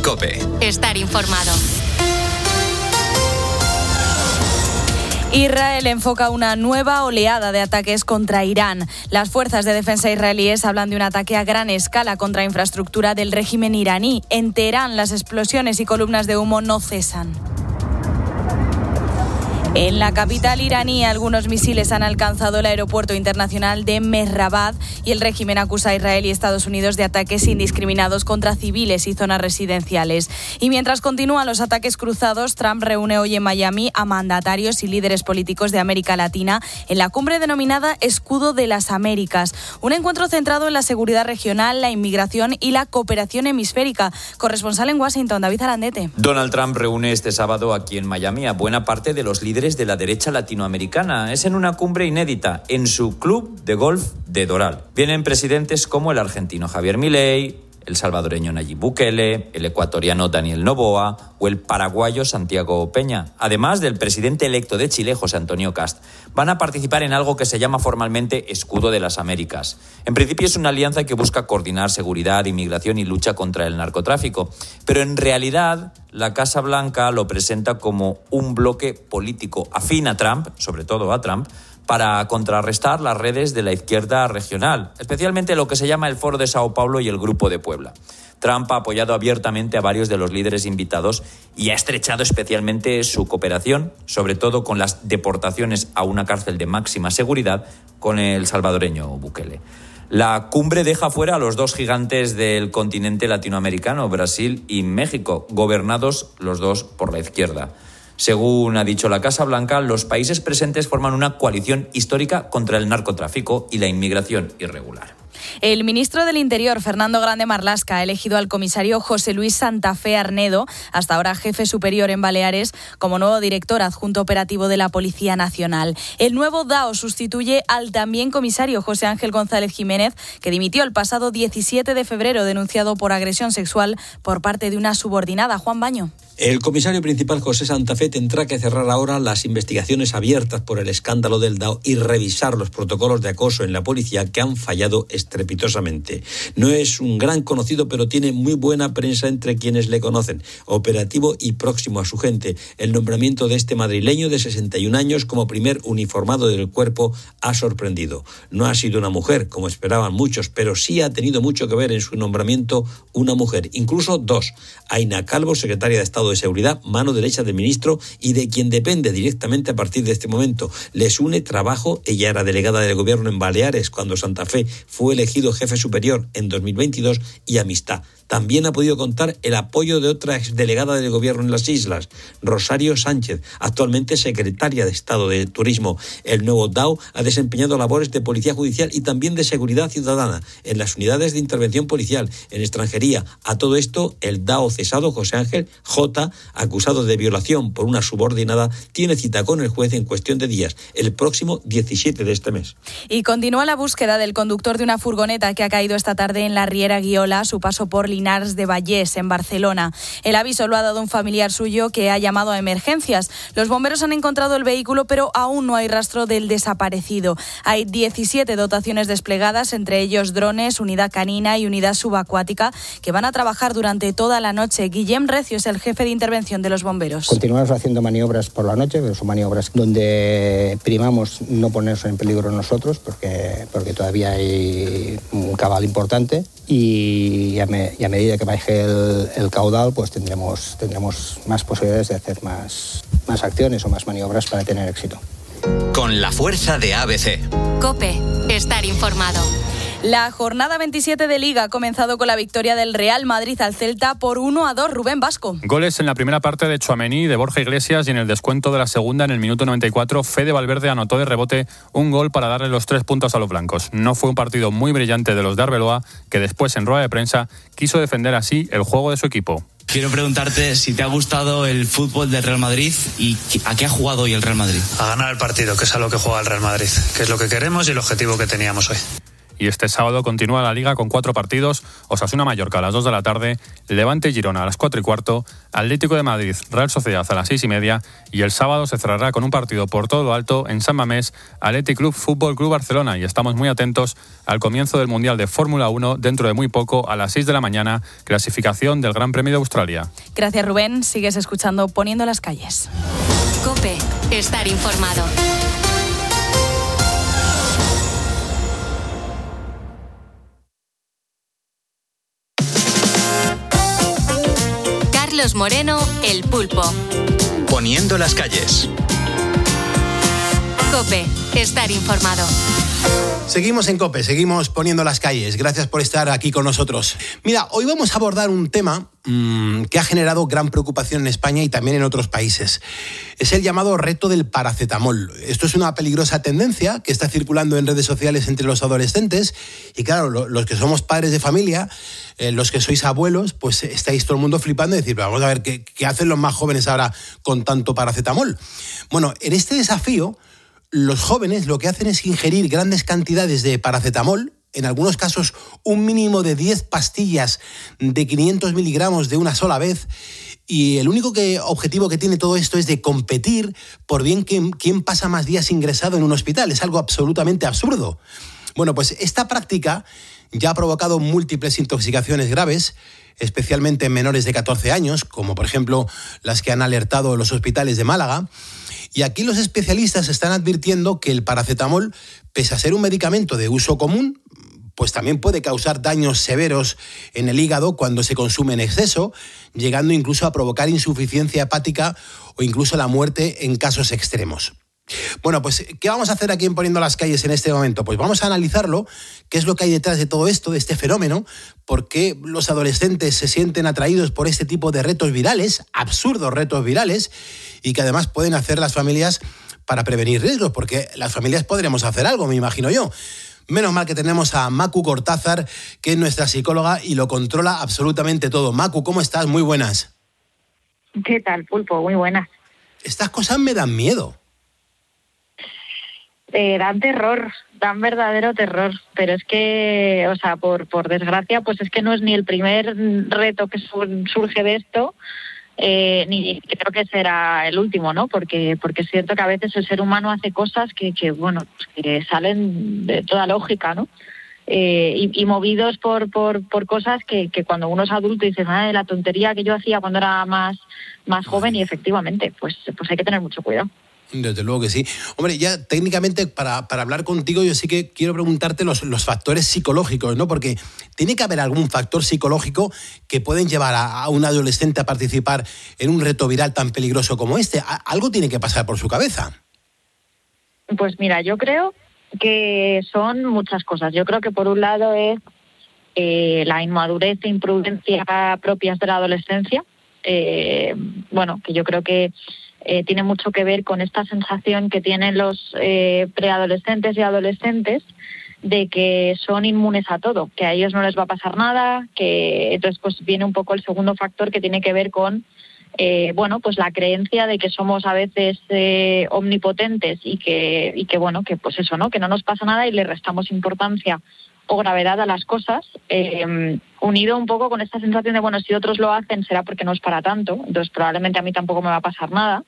COPE. Estar informado. Israel enfoca una nueva oleada de ataques contra Irán. Las fuerzas de defensa israelíes hablan de un ataque a gran escala contra infraestructura del régimen iraní. En Teherán, las explosiones y columnas de humo no cesan. En la capital iraní, algunos misiles han alcanzado el aeropuerto internacional de Mehrabad y el régimen acusa a Israel y Estados Unidos de ataques indiscriminados contra civiles y zonas residenciales. Y mientras continúan los ataques cruzados, Trump reúne hoy en Miami a mandatarios y líderes políticos de América Latina en la cumbre denominada Escudo de las Américas. Un encuentro centrado en la seguridad regional, la inmigración y la cooperación hemisférica. Corresponsal en Washington, David Arandete. Donald Trump reúne este sábado aquí en Miami a buena parte de los líderes de la derecha latinoamericana. Es en una cumbre inédita, en su club de golf de Doral. Vienen presidentes como el argentino Javier Milei, el salvadoreño Nayib Bukele, el ecuatoriano Daniel Noboa o el paraguayo Santiago Peña, además del presidente electo de Chile, José Antonio Kast. Van a participar en algo que se llama formalmente Escudo de las Américas. En principio es una alianza que busca coordinar seguridad, inmigración y lucha contra el narcotráfico, pero en realidad la Casa Blanca lo presenta como un bloque político afín a Trump, sobre todo a Trump, para contrarrestar las redes de la izquierda regional, especialmente lo que se llama el Foro de Sao Paulo y el Grupo de Puebla. Trump ha apoyado abiertamente a varios de los líderes invitados y ha estrechado especialmente su cooperación, sobre todo con las deportaciones a una cárcel de máxima seguridad con el salvadoreño Bukele. La cumbre deja fuera a los dos gigantes del continente latinoamericano, Brasil y México, gobernados los dos por la izquierda. Según ha dicho la Casa Blanca, los países presentes forman una coalición histórica contra el narcotráfico y la inmigración irregular. El ministro del Interior, Fernando Grande Marlaska, ha elegido al comisario José Luis Santa Fe Arnedo, hasta ahora jefe superior en Baleares, como nuevo director adjunto operativo de la Policía Nacional. El nuevo DAO sustituye al también comisario José Ángel González Jiménez, que dimitió el pasado 17 de febrero denunciado por agresión sexual por parte de una subordinada. Juan Baño. El comisario principal José Santa Fe tendrá que cerrar ahora las investigaciones abiertas por el escándalo del DAO y revisar los protocolos de acoso en la policía que han fallado estrepitosamente. No es un gran conocido, pero tiene muy buena prensa entre quienes le conocen. Operativo y próximo a su gente. El nombramiento de este madrileño de 61 años como primer uniformado del cuerpo ha sorprendido. No ha sido una mujer, como esperaban muchos, pero sí ha tenido mucho que ver en su nombramiento una mujer, incluso dos. Aina Calvo, secretaria de Estado de Seguridad, mano derecha del ministro y de quien depende directamente a partir de este momento. Les une trabajo. Ella era delegada del gobierno en Baleares cuando Santa Fe fue elegido jefe superior en 2022 y amistad. También ha podido contar el apoyo de otra exdelegada del gobierno en las islas, Rosario Sánchez, actualmente secretaria de Estado de Turismo. El nuevo DAO ha desempeñado labores de policía judicial y también de seguridad ciudadana en las unidades de intervención policial, en extranjería. A todo esto, el DAO cesado José Ángel J, acusado de violación por una subordinada, tiene cita con el juez en cuestión de días, el próximo 17 de este mes. Y continúa la búsqueda del conductor de una furgoneta que ha caído esta tarde en la Riera Guiola a su paso por Linares de Vallés, en Barcelona. El aviso lo ha dado un familiar suyo que ha llamado a emergencias. Los bomberos han encontrado el vehículo, pero aún no hay rastro del desaparecido. Hay 17 dotaciones desplegadas, entre ellos drones, unidad canina y unidad subacuática, que van a trabajar durante toda la noche. Guillem Recio es el jefe de intervención de los bomberos. Continuamos haciendo maniobras por la noche, pero son maniobras donde primamos no ponernos en peligro nosotros, porque todavía hay un cabal importante, y a medida que baje el caudal, pues tendremos más posibilidades de hacer más acciones o más maniobras para tener éxito. Con la fuerza de ABC. COPE. Estar informado. La jornada 27 de Liga ha comenzado con la victoria del Real Madrid al Celta por 1-2. Rubén Vasco. Goles en la primera parte de Tchouaméni, de Borja Iglesias, y en el descuento de la segunda, en el minuto 94, Fede Valverde anotó de rebote un gol para darle los 3 puntos a los blancos. No fue un partido muy brillante de los de Arbeloa, que después en rueda de prensa quiso defender así el juego de su equipo. Quiero preguntarte si te ha gustado el fútbol del Real Madrid y a qué ha jugado hoy el Real Madrid. A ganar el partido, que es a lo que juega el Real Madrid, que es lo que queremos y el objetivo que teníamos hoy. Y este sábado continúa la Liga con 4 partidos: Osasuna-Mallorca a las 2 de la tarde, Levante-Girona a las 4:15, Atlético de Madrid, Real Sociedad a las 6:30, y el sábado se cerrará con un partido por todo lo alto en San Mamés, Athletic Club Fútbol Club Barcelona. Y estamos muy atentos al comienzo del Mundial de Fórmula 1 dentro de muy poco, a las 6 de la mañana, clasificación del Gran Premio de Australia. Gracias, Rubén. Sigues escuchando Poniendo las calles. COPE. Estar informado. Carlos Moreno, El Pulpo. Poniendo las calles. COPE. Estar informado. Seguimos en COPE, seguimos poniendo las calles. Gracias por estar aquí con nosotros. Mira, hoy vamos a abordar un tema que ha generado gran preocupación en España y también en otros países. Es el llamado reto del paracetamol. Esto es una peligrosa tendencia que está circulando en redes sociales entre los adolescentes. Y claro, los que somos padres de familia, los que sois abuelos, pues estáis todo el mundo flipando y decir, vamos a ver, ¿qué hacen los más jóvenes ahora con tanto paracetamol? Bueno, en este desafío, los jóvenes lo que hacen es ingerir grandes cantidades de paracetamol, en algunos casos un mínimo de 10 pastillas de 500 miligramos de una sola vez, y el único objetivo que tiene todo esto es de competir por bien quién pasa más días ingresado en un hospital. Es algo absolutamente absurdo. Bueno, pues esta práctica ya ha provocado múltiples intoxicaciones graves, especialmente en menores de 14 años, como por ejemplo las que han alertado los hospitales de Málaga. Y aquí los especialistas están advirtiendo que el paracetamol, pese a ser un medicamento de uso común, pues también puede causar daños severos en el hígado cuando se consume en exceso, llegando incluso a provocar insuficiencia hepática o incluso la muerte en casos extremos. Bueno, pues, ¿qué vamos a hacer aquí en Poniendo las Calles en este momento? Pues vamos a analizarlo, qué es lo que hay detrás de todo esto, de este fenómeno, por qué los adolescentes se sienten atraídos por este tipo de retos virales, absurdos retos virales, y que además pueden hacer las familias para prevenir riesgos, porque las familias podremos hacer algo, me imagino yo. Menos mal que tenemos a Macu Cortázar, que es nuestra psicóloga y lo controla absolutamente todo. Macu, ¿cómo estás? Muy buenas. ¿Qué tal, Pulpo? Muy buenas. Estas cosas me dan miedo. Dan terror, dan verdadero terror, pero es que, o sea, por desgracia, pues es que no es ni el primer reto que surge de esto, ni creo que será el último, ¿no? Porque es cierto que a veces el ser humano hace cosas que salen de toda lógica, ¿no? Y movidos por cosas que cuando uno es adulto dice, la tontería que yo hacía cuando era más joven, y efectivamente, pues hay que tener mucho cuidado. Desde luego que sí. Hombre, ya técnicamente para hablar contigo yo sí que quiero preguntarte los factores psicológicos, ¿no? Porque tiene que haber algún factor psicológico que pueden llevar a un adolescente a participar en un reto viral tan peligroso como este. Algo tiene que pasar por su cabeza. Pues mira, yo creo que son muchas cosas. Yo creo que por un lado es la inmadurez e imprudencia propias de la adolescencia. Que yo creo que tiene mucho que ver con esta sensación que tienen los preadolescentes y adolescentes de que son inmunes a todo, que a ellos no les va a pasar nada, que entonces pues viene un poco el segundo factor que tiene que ver con pues la creencia de que somos a veces omnipotentes y que pues eso, ¿no? Que no nos pasa nada y le restamos importancia o gravedad a las cosas, unido un poco con esta sensación de, si otros lo hacen será porque no es para tanto, entonces probablemente a mí tampoco me va a pasar nada.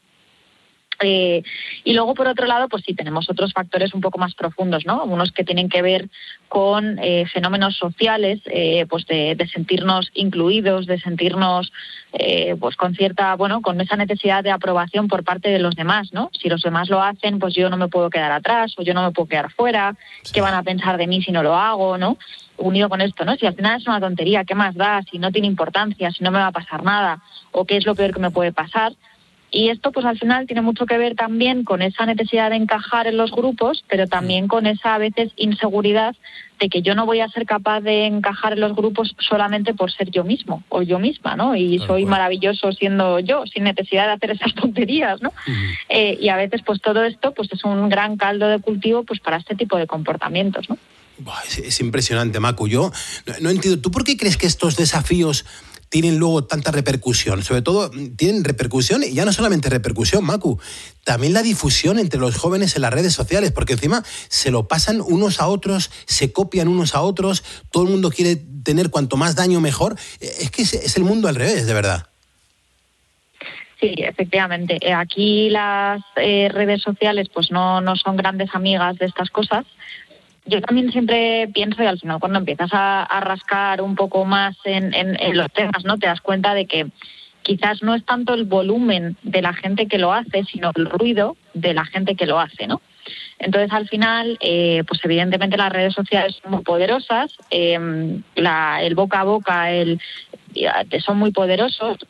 Y luego, por otro lado, pues sí, tenemos otros factores un poco más profundos, ¿no? Unos que tienen que ver con fenómenos sociales, pues de sentirnos incluidos, de sentirnos pues con cierta, con esa necesidad de aprobación por parte de los demás, ¿no? Si los demás lo hacen, pues yo no me puedo quedar atrás o yo no me puedo quedar fuera. Sí. ¿Qué van a pensar de mí si no lo hago, no? Unido con esto, ¿no? Si al final es una tontería, ¿qué más da? Si no tiene importancia, si no me va a pasar nada, o qué es lo peor que me puede pasar. Y esto, pues al final tiene mucho que ver también con esa necesidad de encajar en los grupos, pero también con esa a veces inseguridad de que yo no voy a ser capaz de encajar en los grupos solamente por ser yo mismo o yo misma, ¿no? Y soy maravilloso siendo yo, sin necesidad de hacer esas tonterías, ¿no? Y a veces, pues todo esto pues es un gran caldo de cultivo pues para este tipo de comportamientos, ¿no? Es impresionante, Macu. Yo no entiendo. ¿Tú por qué crees que estos desafíos tienen luego tanta repercusión. Sobre todo tienen repercusión, y ya no solamente repercusión, Macu, también la difusión entre los jóvenes en las redes sociales, porque encima se lo pasan unos a otros, se copian unos a otros, todo el mundo quiere tener cuanto más daño mejor. Es que es el mundo al revés, de verdad. Sí, efectivamente. Aquí las redes sociales pues no son grandes amigas de estas cosas. Yo también siempre pienso, y al final cuando empiezas a rascar un poco más en los temas, ¿no? Te das cuenta de que quizás no es tanto el volumen de la gente que lo hace, sino el ruido de la gente que lo hace, ¿no? Entonces, al final, pues evidentemente las redes sociales son muy poderosas, el boca a boca son muy poderosos.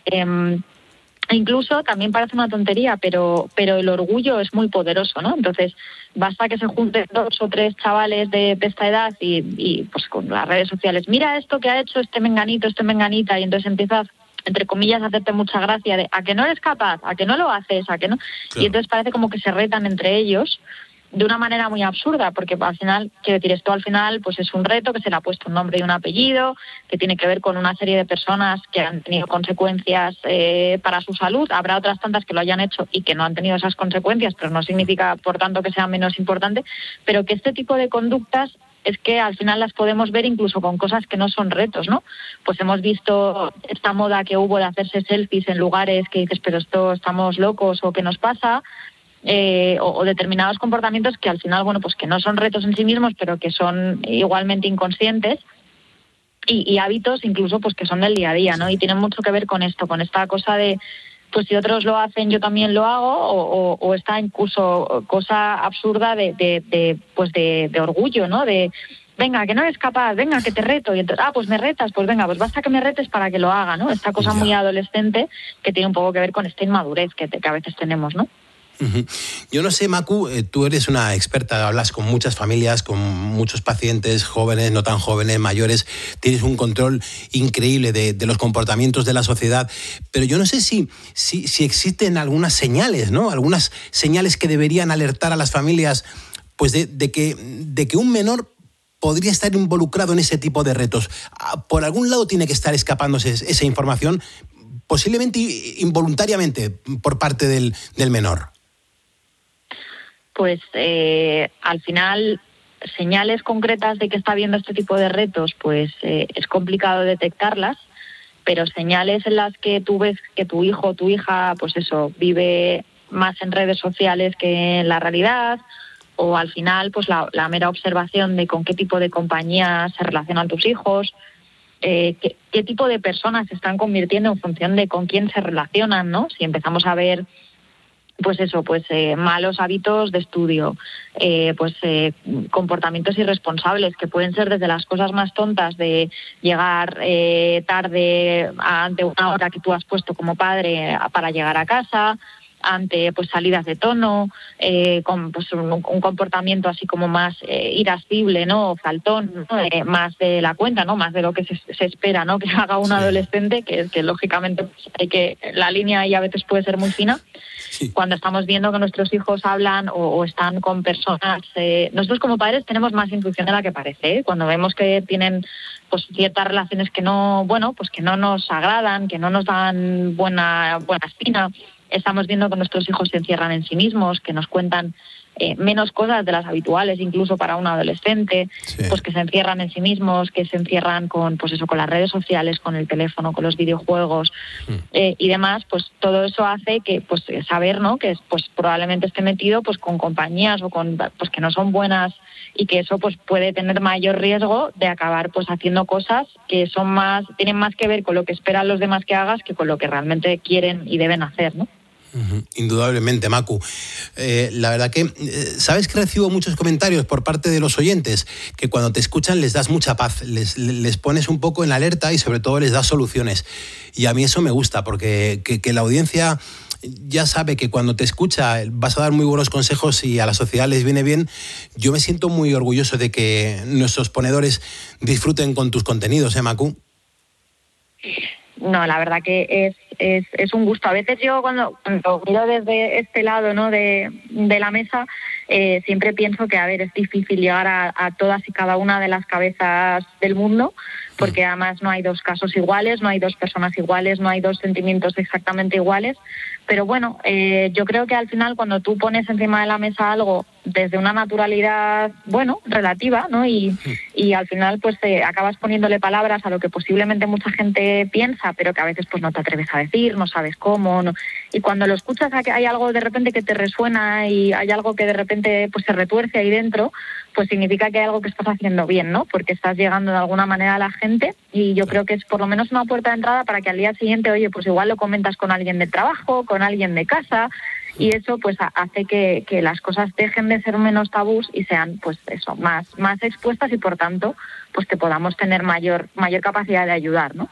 Incluso también parece una tontería, pero el orgullo es muy poderoso, ¿no? Entonces, basta que se junten 2 o 3 chavales de esta edad y pues con las redes sociales, mira esto que ha hecho este menganito, este menganita, y entonces empiezas, entre comillas, a hacerte mucha gracia de a que no eres capaz, a que no lo haces, a que no. Claro. Y entonces parece como que se retan entre ellos de una manera muy absurda, porque al final, quiero decir, esto al final pues es un reto que se le ha puesto un nombre y un apellido, que tiene que ver con una serie de personas que han tenido consecuencias para su salud. Habrá otras tantas que lo hayan hecho y que no han tenido esas consecuencias, pero no significa, por tanto, que sea menos importante, pero que este tipo de conductas es que al final las podemos ver incluso con cosas que no son retos, ¿no? Pues hemos visto esta moda que hubo de hacerse selfies en lugares que dices, pero esto estamos locos o ¿qué nos pasa? O determinados comportamientos que al final, bueno, pues que no son retos en sí mismos, pero que son igualmente inconscientes, y hábitos incluso pues que son del día a día, ¿no? Y tienen mucho que ver con esto, con esta cosa de pues si otros lo hacen yo también lo hago, o esta incluso cosa absurda de orgullo, ¿no? De venga, que no eres capaz, venga, que te reto, y entonces, pues me retas, pues venga, pues basta que me retes para que lo haga, ¿no? Esta cosa muy adolescente que tiene un poco que ver con esta inmadurez que a veces tenemos, ¿no? Yo no sé, Macu, tú eres una experta, hablas con muchas familias, con muchos pacientes jóvenes, no tan jóvenes, mayores, tienes un control increíble de los comportamientos de la sociedad, pero yo no sé si existen algunas señales, ¿no? Algunas señales que deberían alertar a las familias pues de que un menor podría estar involucrado en ese tipo de retos. Por algún lado tiene que estar escapándose esa información, posiblemente involuntariamente por parte del menor. Pues al final, señales concretas de que está habiendo este tipo de retos, pues es complicado detectarlas, pero señales en las que tú ves que tu hijo o tu hija, pues eso, vive más en redes sociales que en la realidad, o al final, pues la mera observación de con qué tipo de compañía se relacionan tus hijos, qué tipo de personas se están convirtiendo en función de con quién se relacionan, ¿no? Si empezamos a ver malos hábitos de estudio, comportamientos irresponsables que pueden ser desde las cosas más tontas de llegar tarde ante una hora que tú has puesto como padre para llegar a casa, ante pues salidas de tono, con pues un comportamiento así como más irascible, ¿no? O faltón, ¿no? Más de la cuenta, ¿no? Más de lo que se espera, ¿no? Que haga un adolescente, que lógicamente pues, la línea ahí a veces puede ser muy fina. Sí. Cuando estamos viendo que nuestros hijos hablan o están con personas, nosotros como padres tenemos más intuición de la que parece, ¿eh? Cuando vemos que tienen pues ciertas relaciones que no nos agradan, que no nos dan buena espina, estamos viendo que nuestros hijos se encierran en sí mismos, que nos cuentan menos cosas de las habituales, incluso para un adolescente, sí. Pues que se encierran en sí mismos, que se encierran con las redes sociales, con el teléfono, con los videojuegos y demás, pues todo eso hace que pues saber, ¿no? Que pues probablemente esté metido pues con compañías o con pues que no son buenas, y que eso pues puede tener mayor riesgo de acabar pues haciendo cosas que tienen más que ver con lo que esperan los demás que hagas que con lo que realmente quieren y deben hacer, ¿no? Indudablemente, Macu. La verdad que, ¿sabes que recibo muchos comentarios por parte de los oyentes? Que cuando te escuchan les das mucha paz, les pones un poco en alerta y sobre todo les das soluciones. Y a mí eso me gusta, porque que la audiencia ya sabe que cuando te escucha vas a dar muy buenos consejos y a la sociedad les viene bien. Yo me siento muy orgulloso de que nuestros ponedores disfruten con tus contenidos, Macu. No, la verdad que es un gusto. A veces yo cuando miro desde este lado, ¿no?, de la mesa, siempre pienso que, a ver, es difícil llegar a todas y cada una de las cabezas del mundo, porque además no hay dos casos iguales, no hay dos personas iguales, no hay dos sentimientos exactamente iguales. Pero bueno, yo creo que al final cuando tú pones encima de la mesa algo desde una naturalidad, bueno, relativa, ¿no? Y al final pues acabas poniéndole palabras a lo que posiblemente mucha gente piensa, pero que a veces pues no te atreves a decir, no sabes cómo, ¿no? Y cuando lo escuchas hay algo de repente que te resuena y hay algo que de repente pues se retuerce ahí dentro, pues significa que hay algo que estás haciendo bien, ¿no? Porque estás llegando de alguna manera a la gente, y yo creo que es por lo menos una puerta de entrada para que al día siguiente, oye, pues igual lo comentas con alguien del trabajo, con alguien de casa, y eso pues hace que las cosas dejen de ser menos tabús y sean pues eso, más expuestas, y por tanto pues que podamos tener mayor capacidad de ayudar, ¿no?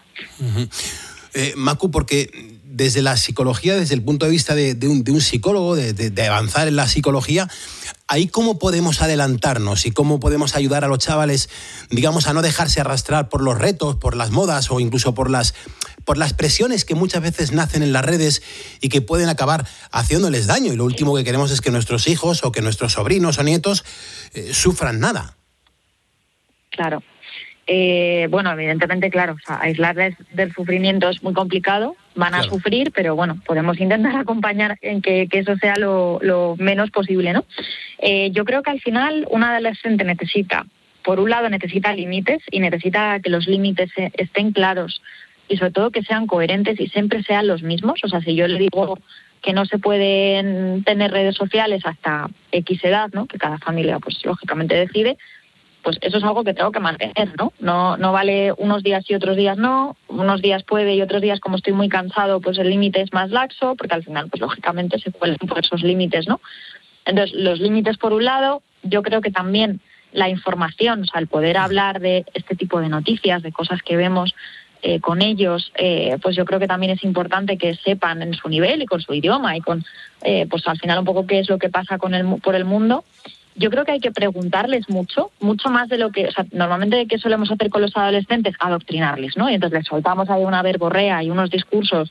Macu, porque desde la psicología, desde el punto de vista de un psicólogo, de avanzar en la psicología, ¿ahí cómo podemos adelantarnos y cómo podemos ayudar a los chavales, digamos, a no dejarse arrastrar por los retos, por las modas o incluso por las presiones que muchas veces nacen en las redes y que pueden acabar haciéndoles daño? Y lo último que queremos es que nuestros hijos o que nuestros sobrinos o nietos sufran nada. Claro. Bueno, evidentemente, claro, o sea, aislarles del sufrimiento es muy complicado, van a sufrir, pero bueno, podemos intentar acompañar en que eso sea lo menos posible, ¿no? Yo creo que al final un adolescente por un lado necesita límites, y necesita que los límites estén claros y sobre todo que sean coherentes y siempre sean los mismos. O sea, si yo le digo que no se pueden tener redes sociales hasta X edad, ¿no?, que cada familia pues lógicamente decide, pues eso es algo que tengo que mantener, ¿no? No vale unos días y otros días no, unos días puede y otros días, como estoy muy cansado, pues el límite es más laxo, porque al final, pues lógicamente se pueden poner esos límites, ¿no? Entonces, los límites por un lado. Yo creo que también la información, o sea, el poder hablar de este tipo de noticias, de cosas que vemos con ellos, pues yo creo que también es importante que sepan en su nivel y con su idioma y con, pues al final un poco qué es lo que pasa por el mundo. Yo creo que hay que preguntarles mucho más de lo que, o sea, normalmente que solemos hacer con los adolescentes, adoctrinarles, ¿no? Y entonces les soltamos ahí una verborrea y unos discursos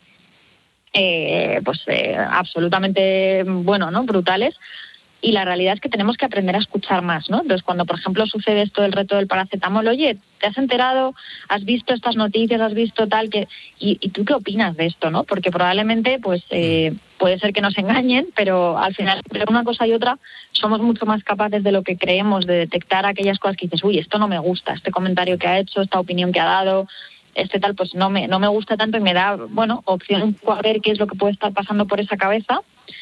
absolutamente, bueno, ¿no?, brutales. Y la realidad es que tenemos que aprender a escuchar más, ¿no? Entonces, cuando, por ejemplo, sucede esto del reto del paracetamol, oye, ¿te has enterado? ¿Has visto estas noticias? ¿Has visto tal? ¿Y tú qué opinas de esto, no? Porque probablemente, pues, puede ser que nos engañen, pero al final, entre una cosa y otra, somos mucho más capaces de lo que creemos de detectar aquellas cosas que dices, uy, esto no me gusta, este comentario que ha hecho, esta opinión que ha dado, este tal, pues no me gusta tanto, y me da, bueno, opción a ver qué es lo que puede estar pasando por esa cabeza.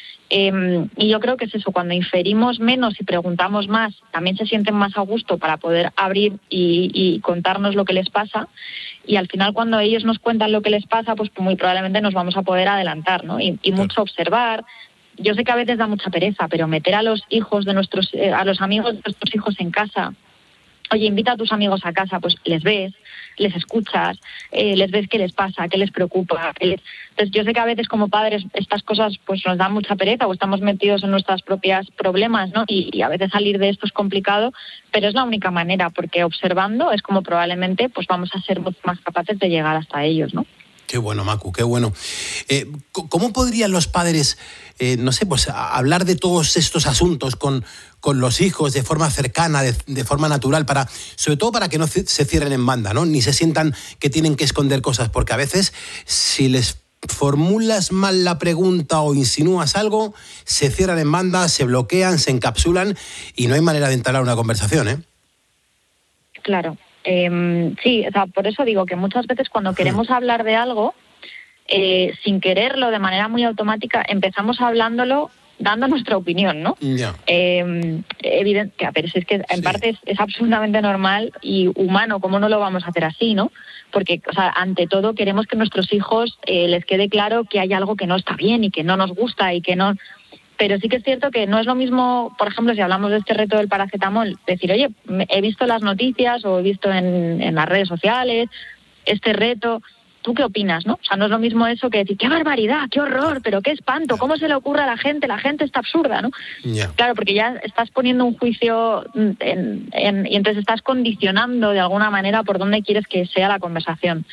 Y yo creo que es eso, cuando inferimos menos y preguntamos más, también se sienten más a gusto para poder abrir y contarnos lo que les pasa, y al final cuando ellos nos cuentan lo que les pasa, pues muy probablemente nos vamos a poder adelantar, ¿no? Y mucho observar. Yo sé que a veces da mucha pereza, pero meter a los hijos de a los amigos de nuestros hijos en casa, oye, invita a tus amigos a casa, pues les ves, les escuchas, les ves qué les pasa, qué les preocupa. Entonces yo sé que a veces como padres estas cosas pues nos dan mucha pereza o estamos metidos en nuestros propios problemas, ¿no? Y a veces salir de esto es complicado, pero es la única manera, porque observando es como probablemente pues vamos a ser mucho más capaces de llegar hasta ellos, ¿no? Qué bueno, Macu, qué bueno. ¿Cómo podrían los padres, no sé, pues hablar de todos estos asuntos con los hijos de forma cercana, de forma natural, sobre todo para que no se cierren en banda, ¿no? Ni se sientan que tienen que esconder cosas, porque a veces si les formulas mal la pregunta o insinúas algo, se cierran en banda, se bloquean, se encapsulan y no hay manera de entablar una conversación, ¿eh? Claro. Sí, o sea, por eso digo que muchas veces cuando queremos hablar de algo, sin quererlo, de manera muy automática, empezamos hablándolo dando nuestra opinión, ¿no? Yeah. Evidente, que a ver, es que en parte es absolutamente normal y humano, ¿cómo no lo vamos a hacer así, no? Porque, o sea, ante todo queremos que a nuestros hijos les quede claro que hay algo que no está bien y que no nos gusta y que no... Pero sí que es cierto que no es lo mismo, por ejemplo, si hablamos de este reto del paracetamol, decir, oye, he visto las noticias o he visto en las redes sociales este reto, ¿tú qué opinas, no? O sea, no es lo mismo eso que decir, qué barbaridad, qué horror, pero qué espanto, ¿cómo se le ocurre a la gente está absurda, ¿no? Yeah. Claro, porque ya estás poniendo un juicio y entonces estás condicionando de alguna manera por dónde quieres que sea la conversación.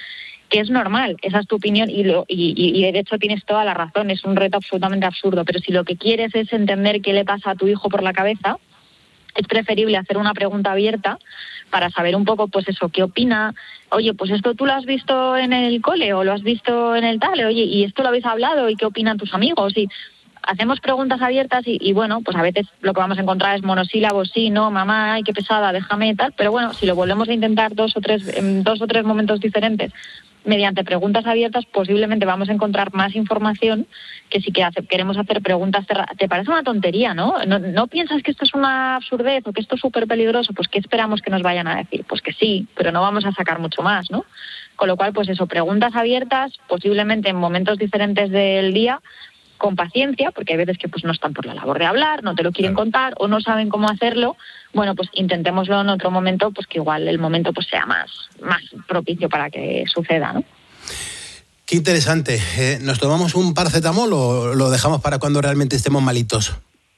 que es normal, esa es tu opinión y de hecho tienes toda la razón, es un reto absolutamente absurdo, pero si lo que quieres es entender qué le pasa a tu hijo por la cabeza, es preferible hacer una pregunta abierta para saber un poco, pues eso, qué opina. Oye, pues esto tú lo has visto en el cole o lo has visto en el tal, oye, y esto lo habéis hablado y qué opinan tus amigos. Y hacemos preguntas abiertas y bueno, pues a veces lo que vamos a encontrar es monosílabos, sí, no, mamá, ay, qué pesada, déjame tal, pero bueno, si lo volvemos a intentar en 2 o 3 momentos diferentes, mediante preguntas abiertas, posiblemente vamos a encontrar más información que si queremos hacer preguntas cerradas. ¿Te parece una tontería, no? ¿No piensas que esto es una absurdez o que esto es súper peligroso? Pues ¿qué esperamos que nos vayan a decir? Pues que sí, pero no vamos a sacar mucho más, ¿no? Con lo cual, pues eso, preguntas abiertas, posiblemente en momentos diferentes del día, con paciencia, porque hay veces que pues no están por la labor de hablar, no te lo quieren contar o no saben cómo hacerlo. Bueno, pues intentémoslo en otro momento, pues que igual el momento pues sea más propicio para que suceda, ¿no? Qué interesante. ¿Nos tomamos un paracetamol o lo dejamos para cuando realmente estemos malitos?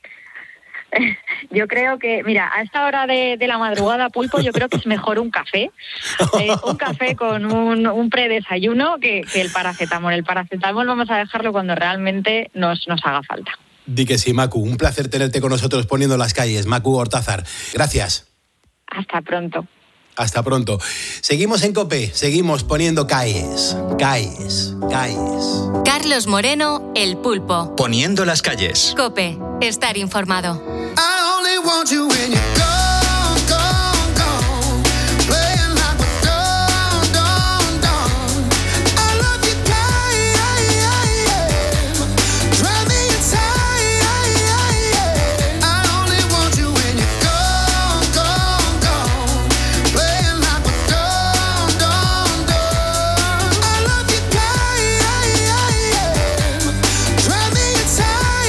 Yo creo que, mira, a esta hora de la madrugada, Pulpo, yo creo que es mejor un café. Un café con un predesayuno que el paracetamol. El paracetamol vamos a dejarlo cuando realmente nos haga falta. Di que sí, Macu. Un placer tenerte con nosotros poniendo las calles. Macu Hortázar. Gracias. Hasta pronto. Hasta pronto. Seguimos en COPE. Seguimos poniendo calles. Calles. Calles. Carlos Moreno, El Pulpo. Poniendo las calles. COPE. Estar informado. I only want you when you're gone, gone, gone. Playing like we're done, done, done. I love you, drive me insane. I only want you when you're gone, gone, gone. Playing like we're done, done, done. I love you, drive me insane.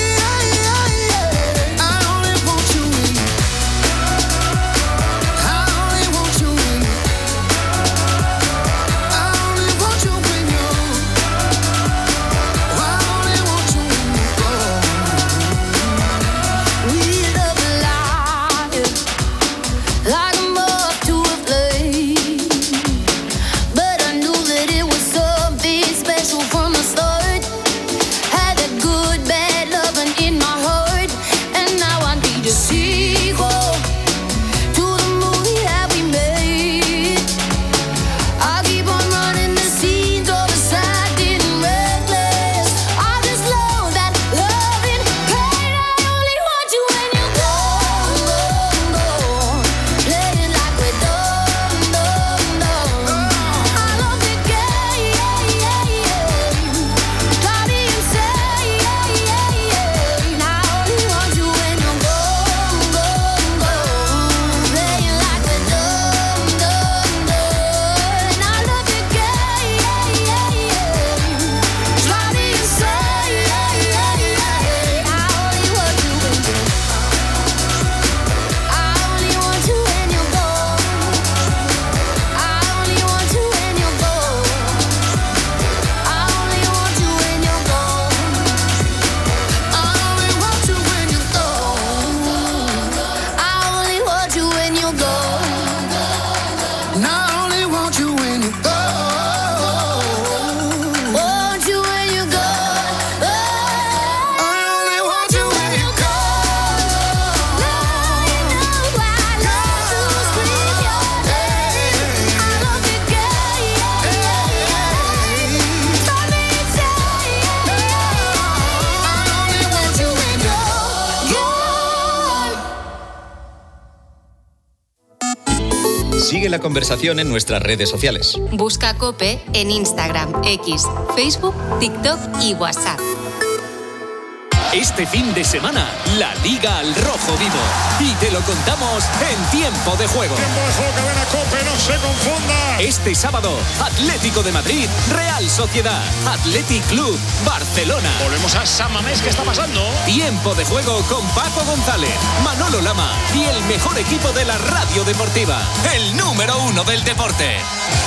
Sigue la conversación en nuestras redes sociales. Busca COPE en Instagram, X, Facebook, TikTok y WhatsApp. Este fin de semana, la Liga al Rojo vivo. Y te lo contamos en Tiempo de Juego. Tiempo de Juego, cadena COPE, no se confunda. Este sábado, Atlético de Madrid, Real Sociedad, Athletic Club, Barcelona. Volvemos a San Mamés, ¿qué está pasando? Tiempo de Juego con Paco González, Manolo Lama y el mejor equipo de la radio deportiva. El número 1 del deporte.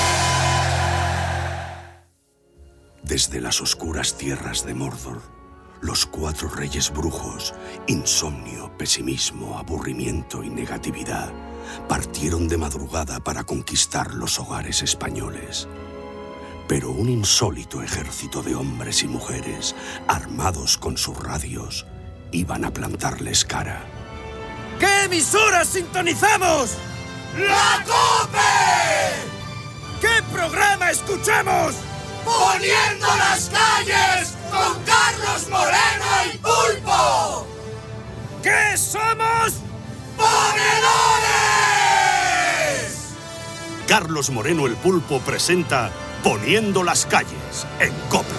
Desde las oscuras tierras de Mordor, los 4 reyes brujos, insomnio, pesimismo, aburrimiento y negatividad, partieron de madrugada para conquistar los hogares españoles. Pero un insólito ejército de hombres y mujeres, armados con sus radios, iban a plantarles cara. ¿Qué emisora sintonizamos? ¡La COPE! ¿Qué programa escuchamos? ¡Poniendo las calles con Carlos Moreno y Pulpo! ¿Qué somos? ¡Ponedores! Carlos Moreno el Pulpo presenta Poniendo las calles en COPE.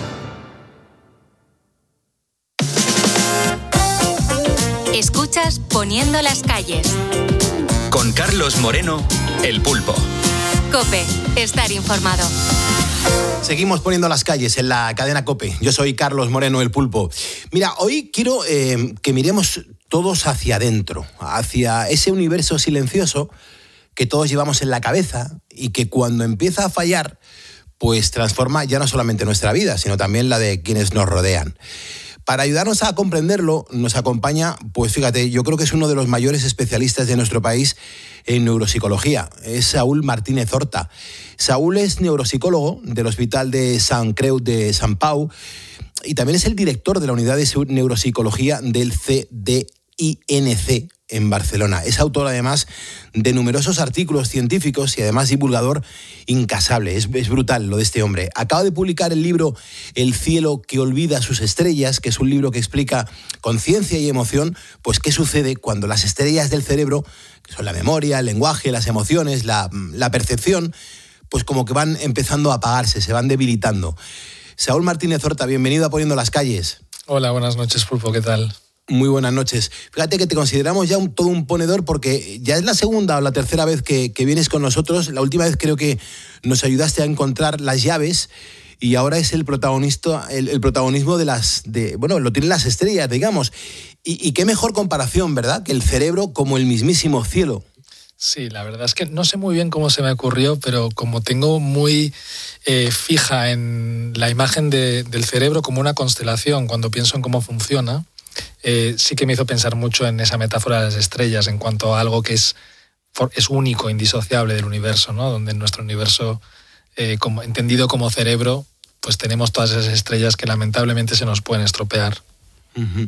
Escuchas Poniendo las calles. Con Carlos Moreno, el Pulpo. COPE, estar informado. Seguimos poniendo las calles en la cadena COPE. Yo soy Carlos Moreno, el Pulpo. Mira, hoy quiero que miremos todos hacia adentro, hacia ese universo silencioso que todos llevamos en la cabeza y que cuando empieza a fallar, pues transforma ya no solamente nuestra vida, sino también la de quienes nos rodean. Para ayudarnos a comprenderlo, nos acompaña, pues fíjate, yo creo que es uno de los mayores especialistas de nuestro país en neuropsicología. Es Saúl Martínez Horta. Saúl es neuropsicólogo del Hospital de Sant Creu de Sant Pau y también es el director de la unidad de neuropsicología del CDINC en Barcelona. Es autor, además, de numerosos artículos científicos y, además, divulgador incasable. Es brutal lo de este hombre. Acaba de publicar el libro El cielo que olvida sus estrellas, que es un libro que explica con ciencia y emoción pues qué sucede cuando las estrellas del cerebro, que son la memoria, el lenguaje, las emociones, la percepción, pues como que van empezando a apagarse, se van debilitando. Saúl Martínez Horta, bienvenido a Poniendo las calles. Hola, buenas noches, Pulpo, ¿qué tal? Muy buenas noches. Fíjate que te consideramos ya todo un ponedor porque ya es la segunda o la tercera vez que vienes con nosotros. La última vez creo que nos ayudaste a encontrar las llaves y ahora es el protagonismo lo tienen las estrellas, digamos. Y qué mejor comparación, ¿verdad? Que el cerebro como el mismísimo cielo. Sí, la verdad es que no sé muy bien cómo se me ocurrió, pero como tengo muy fija en la imagen del cerebro como una constelación cuando pienso en cómo funciona, sí que me hizo pensar mucho en esa metáfora de las estrellas en cuanto a algo que es único, indisociable del universo, ¿no? Donde en nuestro universo, entendido como cerebro, pues tenemos todas esas estrellas que lamentablemente se nos pueden estropear. Uh-huh.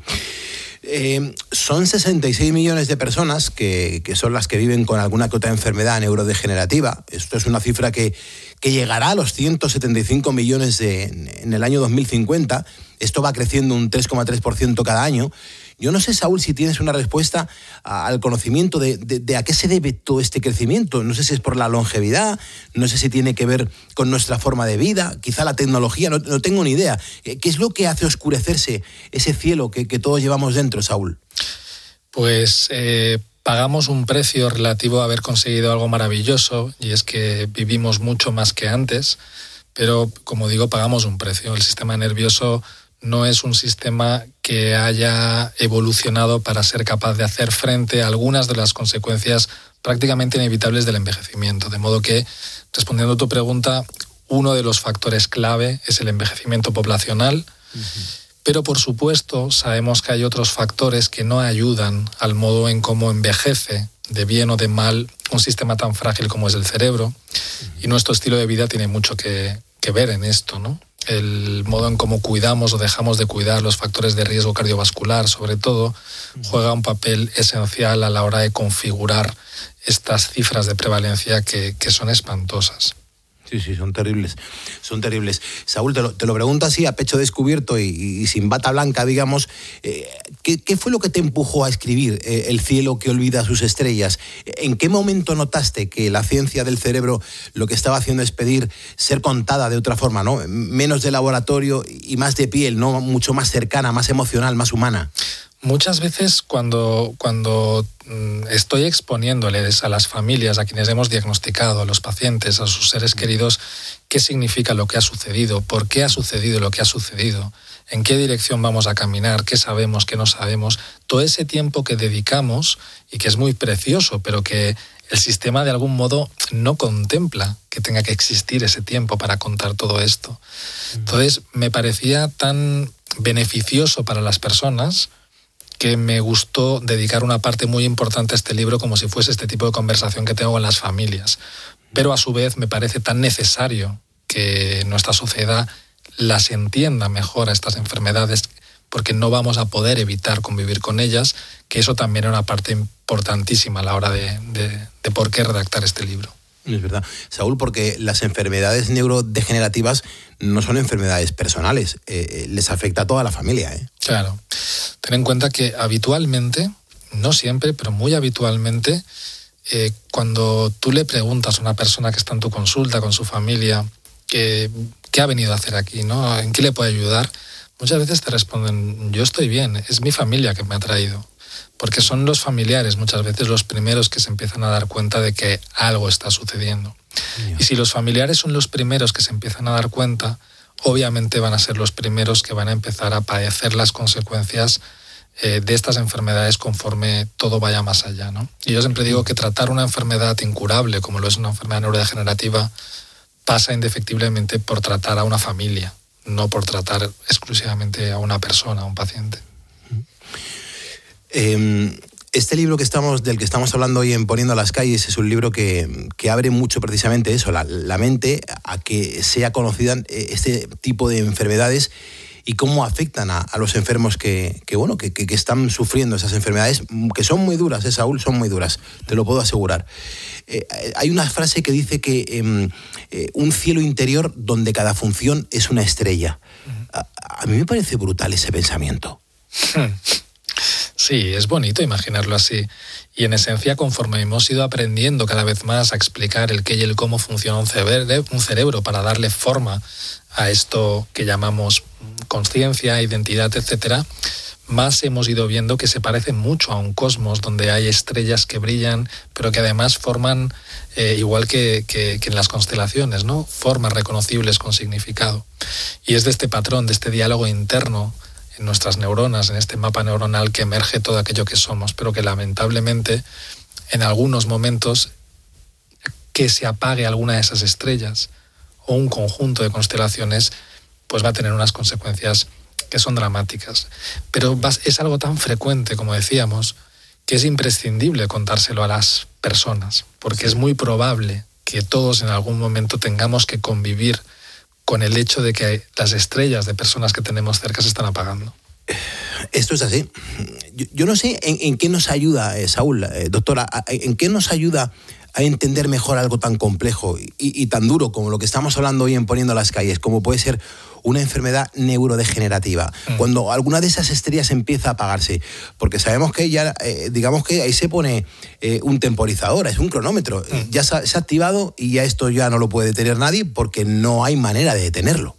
Son 66 millones de personas que son las que viven con alguna que otra enfermedad neurodegenerativa. Esto es una cifra que llegará a los 175 millones en el año 2050. Esto va creciendo un 3,3% cada año. Yo no sé, Saúl, si tienes una respuesta al conocimiento de a qué se debe todo este crecimiento. No sé si es por la longevidad, no sé si tiene que ver con nuestra forma de vida, quizá la tecnología, no tengo ni idea. ¿Qué es lo que hace oscurecerse ese cielo que todos llevamos dentro, Saúl? Pues pagamos un precio relativo a haber conseguido algo maravilloso, y es que vivimos mucho más que antes, pero, como digo, pagamos un precio. El sistema nervioso no es un sistema que haya evolucionado para ser capaz de hacer frente a algunas de las consecuencias prácticamente inevitables del envejecimiento. De modo que, respondiendo a tu pregunta, uno de los factores clave es el envejecimiento poblacional, pero por supuesto sabemos que hay otros factores que no ayudan al modo en cómo envejece, de bien o de mal, un sistema tan frágil como es el cerebro, y nuestro estilo de vida tiene mucho que ver en esto, ¿no? El modo en cómo cuidamos o dejamos de cuidar los factores de riesgo cardiovascular, sobre todo, juega un papel esencial a la hora de configurar estas cifras de prevalencia que son espantosas. Sí, son terribles. Saúl, te lo pregunto así a pecho descubierto y sin bata blanca, digamos, ¿qué fue lo que te empujó a escribir El cielo que olvida sus estrellas? ¿En qué momento notaste que la ciencia del cerebro lo que estaba haciendo es pedir ser contada de otra forma, ¿no? Menos de laboratorio y más de piel, ¿no? Mucho más cercana, más emocional, más humana. Muchas veces cuando estoy exponiéndoles a las familias, a quienes hemos diagnosticado, a los pacientes, a sus seres queridos, qué significa lo que ha sucedido, por qué ha sucedido lo que ha sucedido, en qué dirección vamos a caminar, qué sabemos, qué no sabemos, todo ese tiempo que dedicamos y que es muy precioso, pero que el sistema de algún modo no contempla que tenga que existir ese tiempo para contar todo esto. Entonces me parecía tan beneficioso para las personas que me gustó dedicar una parte muy importante a este libro como si fuese este tipo de conversación que tengo con las familias. Pero a su vez me parece tan necesario que nuestra sociedad las entienda mejor a estas enfermedades, porque no vamos a poder evitar convivir con ellas, que eso también era una parte importantísima a la hora de por qué redactar este libro. Es verdad, Saúl, porque las enfermedades neurodegenerativas no son enfermedades personales, les afecta a toda la familia. Claro, ten en cuenta que habitualmente, no siempre, pero muy habitualmente, cuando tú le preguntas a una persona que está en tu consulta con su familia qué ha venido a hacer aquí, ¿no? ¿En qué le puede ayudar? Muchas veces te responden, yo estoy bien, es mi familia que me ha traído. Porque son los familiares muchas veces los primeros que se empiezan a dar cuenta de que algo está sucediendo. Y si los familiares son los primeros que se empiezan a dar cuenta, obviamente van a ser los primeros que van a empezar a padecer las consecuencias de estas enfermedades conforme todo vaya más allá, ¿no? Y yo siempre digo que tratar una enfermedad incurable, como lo es una enfermedad neurodegenerativa, pasa indefectiblemente por tratar a una familia, no por tratar exclusivamente a una persona, a un paciente. Este libro del que estamos hablando hoy en Poniendo a las calles es un libro que abre mucho precisamente eso, la mente a que sea conocida este tipo de enfermedades y cómo afectan a los enfermos que están sufriendo esas enfermedades, que son muy duras, Saúl, son muy duras, te lo puedo asegurar. Hay una frase que dice que un cielo interior donde cada función es una estrella. A mí me parece brutal ese pensamiento. Sí, es bonito imaginarlo así. Y en esencia, conforme hemos ido aprendiendo cada vez más a explicar el qué y el cómo funciona un cerebro para darle forma a esto que llamamos conciencia, identidad, etcétera, más hemos ido viendo que se parece mucho a un cosmos donde hay estrellas que brillan, pero que además forman, igual que en las constelaciones, ¿no? Formas reconocibles con significado. Y es de este patrón, de este diálogo interno en nuestras neuronas, en este mapa neuronal, que emerge todo aquello que somos, pero que lamentablemente en algunos momentos que se apague alguna de esas estrellas o un conjunto de constelaciones, pues va a tener unas consecuencias que son dramáticas. Pero es algo tan frecuente, como decíamos, que es imprescindible contárselo a las personas, porque es muy probable que todos en algún momento tengamos que convivir con el hecho de que las estrellas de personas que tenemos cerca se están apagando. Esto es así. Yo no sé en qué nos ayuda, Saúl, doctora, en qué nos ayuda a entender mejor algo tan complejo y tan duro como lo que estamos hablando hoy en Poniendo las calles, como puede ser una enfermedad neurodegenerativa, cuando alguna de esas estrellas empieza a apagarse, porque sabemos que ya, digamos que ahí se pone un temporizador, es un cronómetro, ya se ha activado y ya esto ya no lo puede detener nadie porque no hay manera de detenerlo.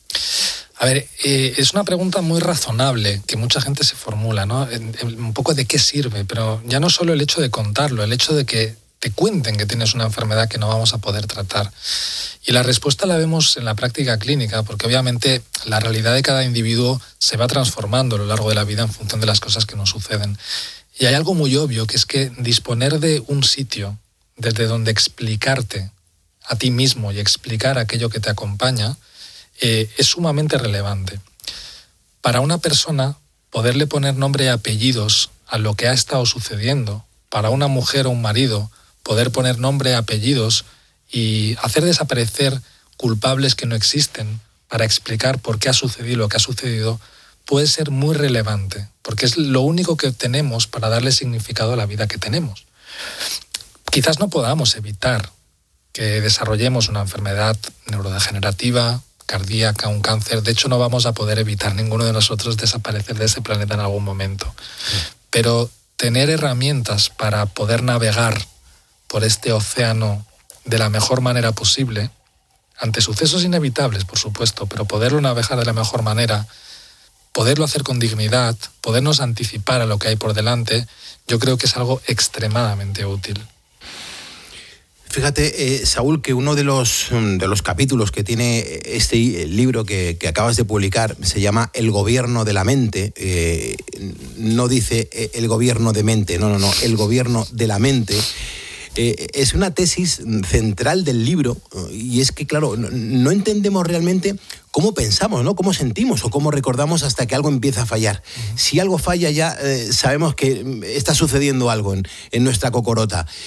A ver, es una pregunta muy razonable que mucha gente se formula, ¿no? Un poco de qué sirve, pero ya no solo el hecho de contarlo, el hecho de que te cuenten que tienes una enfermedad que no vamos a poder tratar. Y la respuesta la vemos en la práctica clínica, porque obviamente la realidad de cada individuo se va transformando a lo largo de la vida en función de las cosas que nos suceden. Y hay algo muy obvio, que es que disponer de un sitio desde donde explicarte a ti mismo y explicar aquello que te acompaña es sumamente relevante. Para una persona, poderle poner nombre y apellidos a lo que ha estado sucediendo, para una mujer o un marido, poder poner nombre y apellidos y hacer desaparecer culpables que no existen para explicar por qué ha sucedido lo que ha sucedido, puede ser muy relevante, porque es lo único que tenemos para darle significado a la vida que tenemos. Quizás no podamos evitar que desarrollemos una enfermedad neurodegenerativa, cardíaca, un cáncer. De hecho, no vamos a poder evitar ninguno de nosotros desaparecer de ese planeta en algún momento. Pero tener herramientas para poder navegar por este océano de la mejor manera posible, ante sucesos inevitables, por supuesto, pero poderlo navegar de la mejor manera, poderlo hacer con dignidad, podernos anticipar a lo que hay por delante, yo creo que es algo extremadamente útil. Fíjate, Saúl, que uno de los capítulos que tiene este libro que acabas de publicar se llama El gobierno de la mente. No dice el gobierno de mente, no, el gobierno de la mente. Es una tesis central del libro y es que, claro, no entendemos realmente cómo pensamos, ¿no? Cómo sentimos o cómo recordamos hasta que algo empieza a fallar. Si algo falla ya sabemos que está sucediendo algo en nuestra cocorota.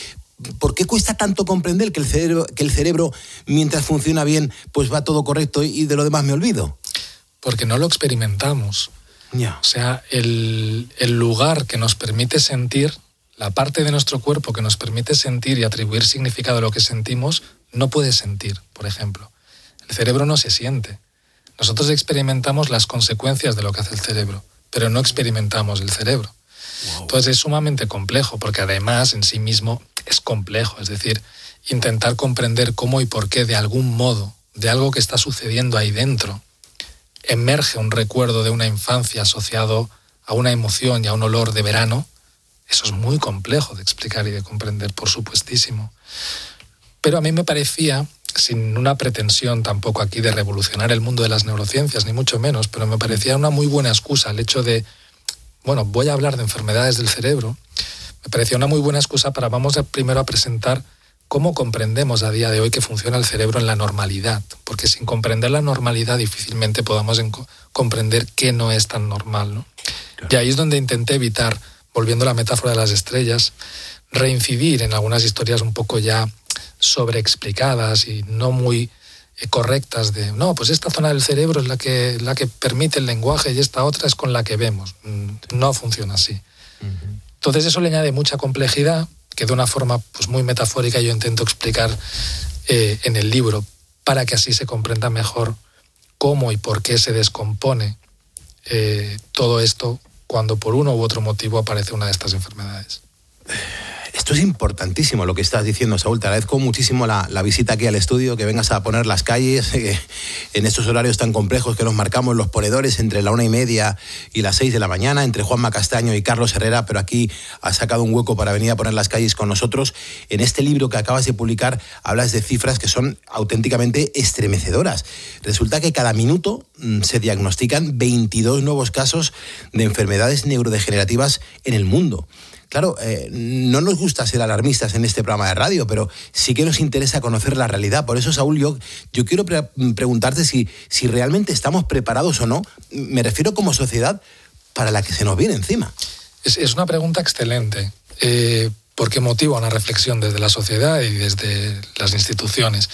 ¿Por qué cuesta tanto comprender que el cerebro, mientras funciona bien, pues va todo correcto y de lo demás me olvido? Porque no lo experimentamos. Ya. O sea, el lugar que nos permite sentir, la parte de nuestro cuerpo que nos permite sentir y atribuir significado a lo que sentimos, no puede sentir, por ejemplo. El cerebro no se siente. Nosotros experimentamos las consecuencias de lo que hace el cerebro, pero no experimentamos el cerebro. Wow. Entonces es sumamente complejo, porque además en sí mismo es complejo. Es decir, intentar comprender cómo y por qué de algún modo, de algo que está sucediendo ahí dentro, emerge un recuerdo de una infancia asociado a una emoción y a un olor de verano, eso es muy complejo de explicar y de comprender, por supuestísimo. Pero a mí me parecía, sin una pretensión tampoco aquí de revolucionar el mundo de las neurociencias, ni mucho menos, pero me parecía una muy buena excusa el hecho de, bueno, voy a hablar de enfermedades del cerebro, me parecía una muy buena excusa para primero a presentar cómo comprendemos a día de hoy que funciona el cerebro en la normalidad, porque sin comprender la normalidad difícilmente podamos comprender qué no es tan normal, ¿no? Claro. Y ahí es donde intenté evitar, volviendo a la metáfora de las estrellas, reincidir en algunas historias un poco ya sobreexplicadas y no muy correctas de, no, pues esta zona del cerebro es la que permite el lenguaje y esta otra es con la que vemos. No funciona así. Uh-huh. Entonces eso le añade mucha complejidad, que de una forma pues muy metafórica yo intento explicar en el libro, para que así se comprenda mejor cómo y por qué se descompone todo esto cuando por uno u otro motivo aparece una de estas enfermedades. Esto es importantísimo lo que estás diciendo, Saúl. Te agradezco muchísimo la visita aquí al estudio, que vengas a poner las calles en estos horarios tan complejos que nos marcamos los ponedores entre la 1:30 y las 6 de la mañana, entre Juanma Castaño y Carlos Herrera, pero aquí has sacado un hueco para venir a poner las calles con nosotros. En este libro que acabas de publicar hablas de cifras que son auténticamente estremecedoras. Resulta que cada minuto se diagnostican 22 nuevos casos de enfermedades neurodegenerativas en el mundo. Claro, no nos gusta ser alarmistas en este programa de radio, pero sí que nos interesa conocer la realidad. Por eso, Saúl, yo quiero preguntarte si realmente estamos preparados o no, me refiero como sociedad, para la que se nos viene encima. Es una pregunta excelente, porque motiva una reflexión desde la sociedad y desde las instituciones.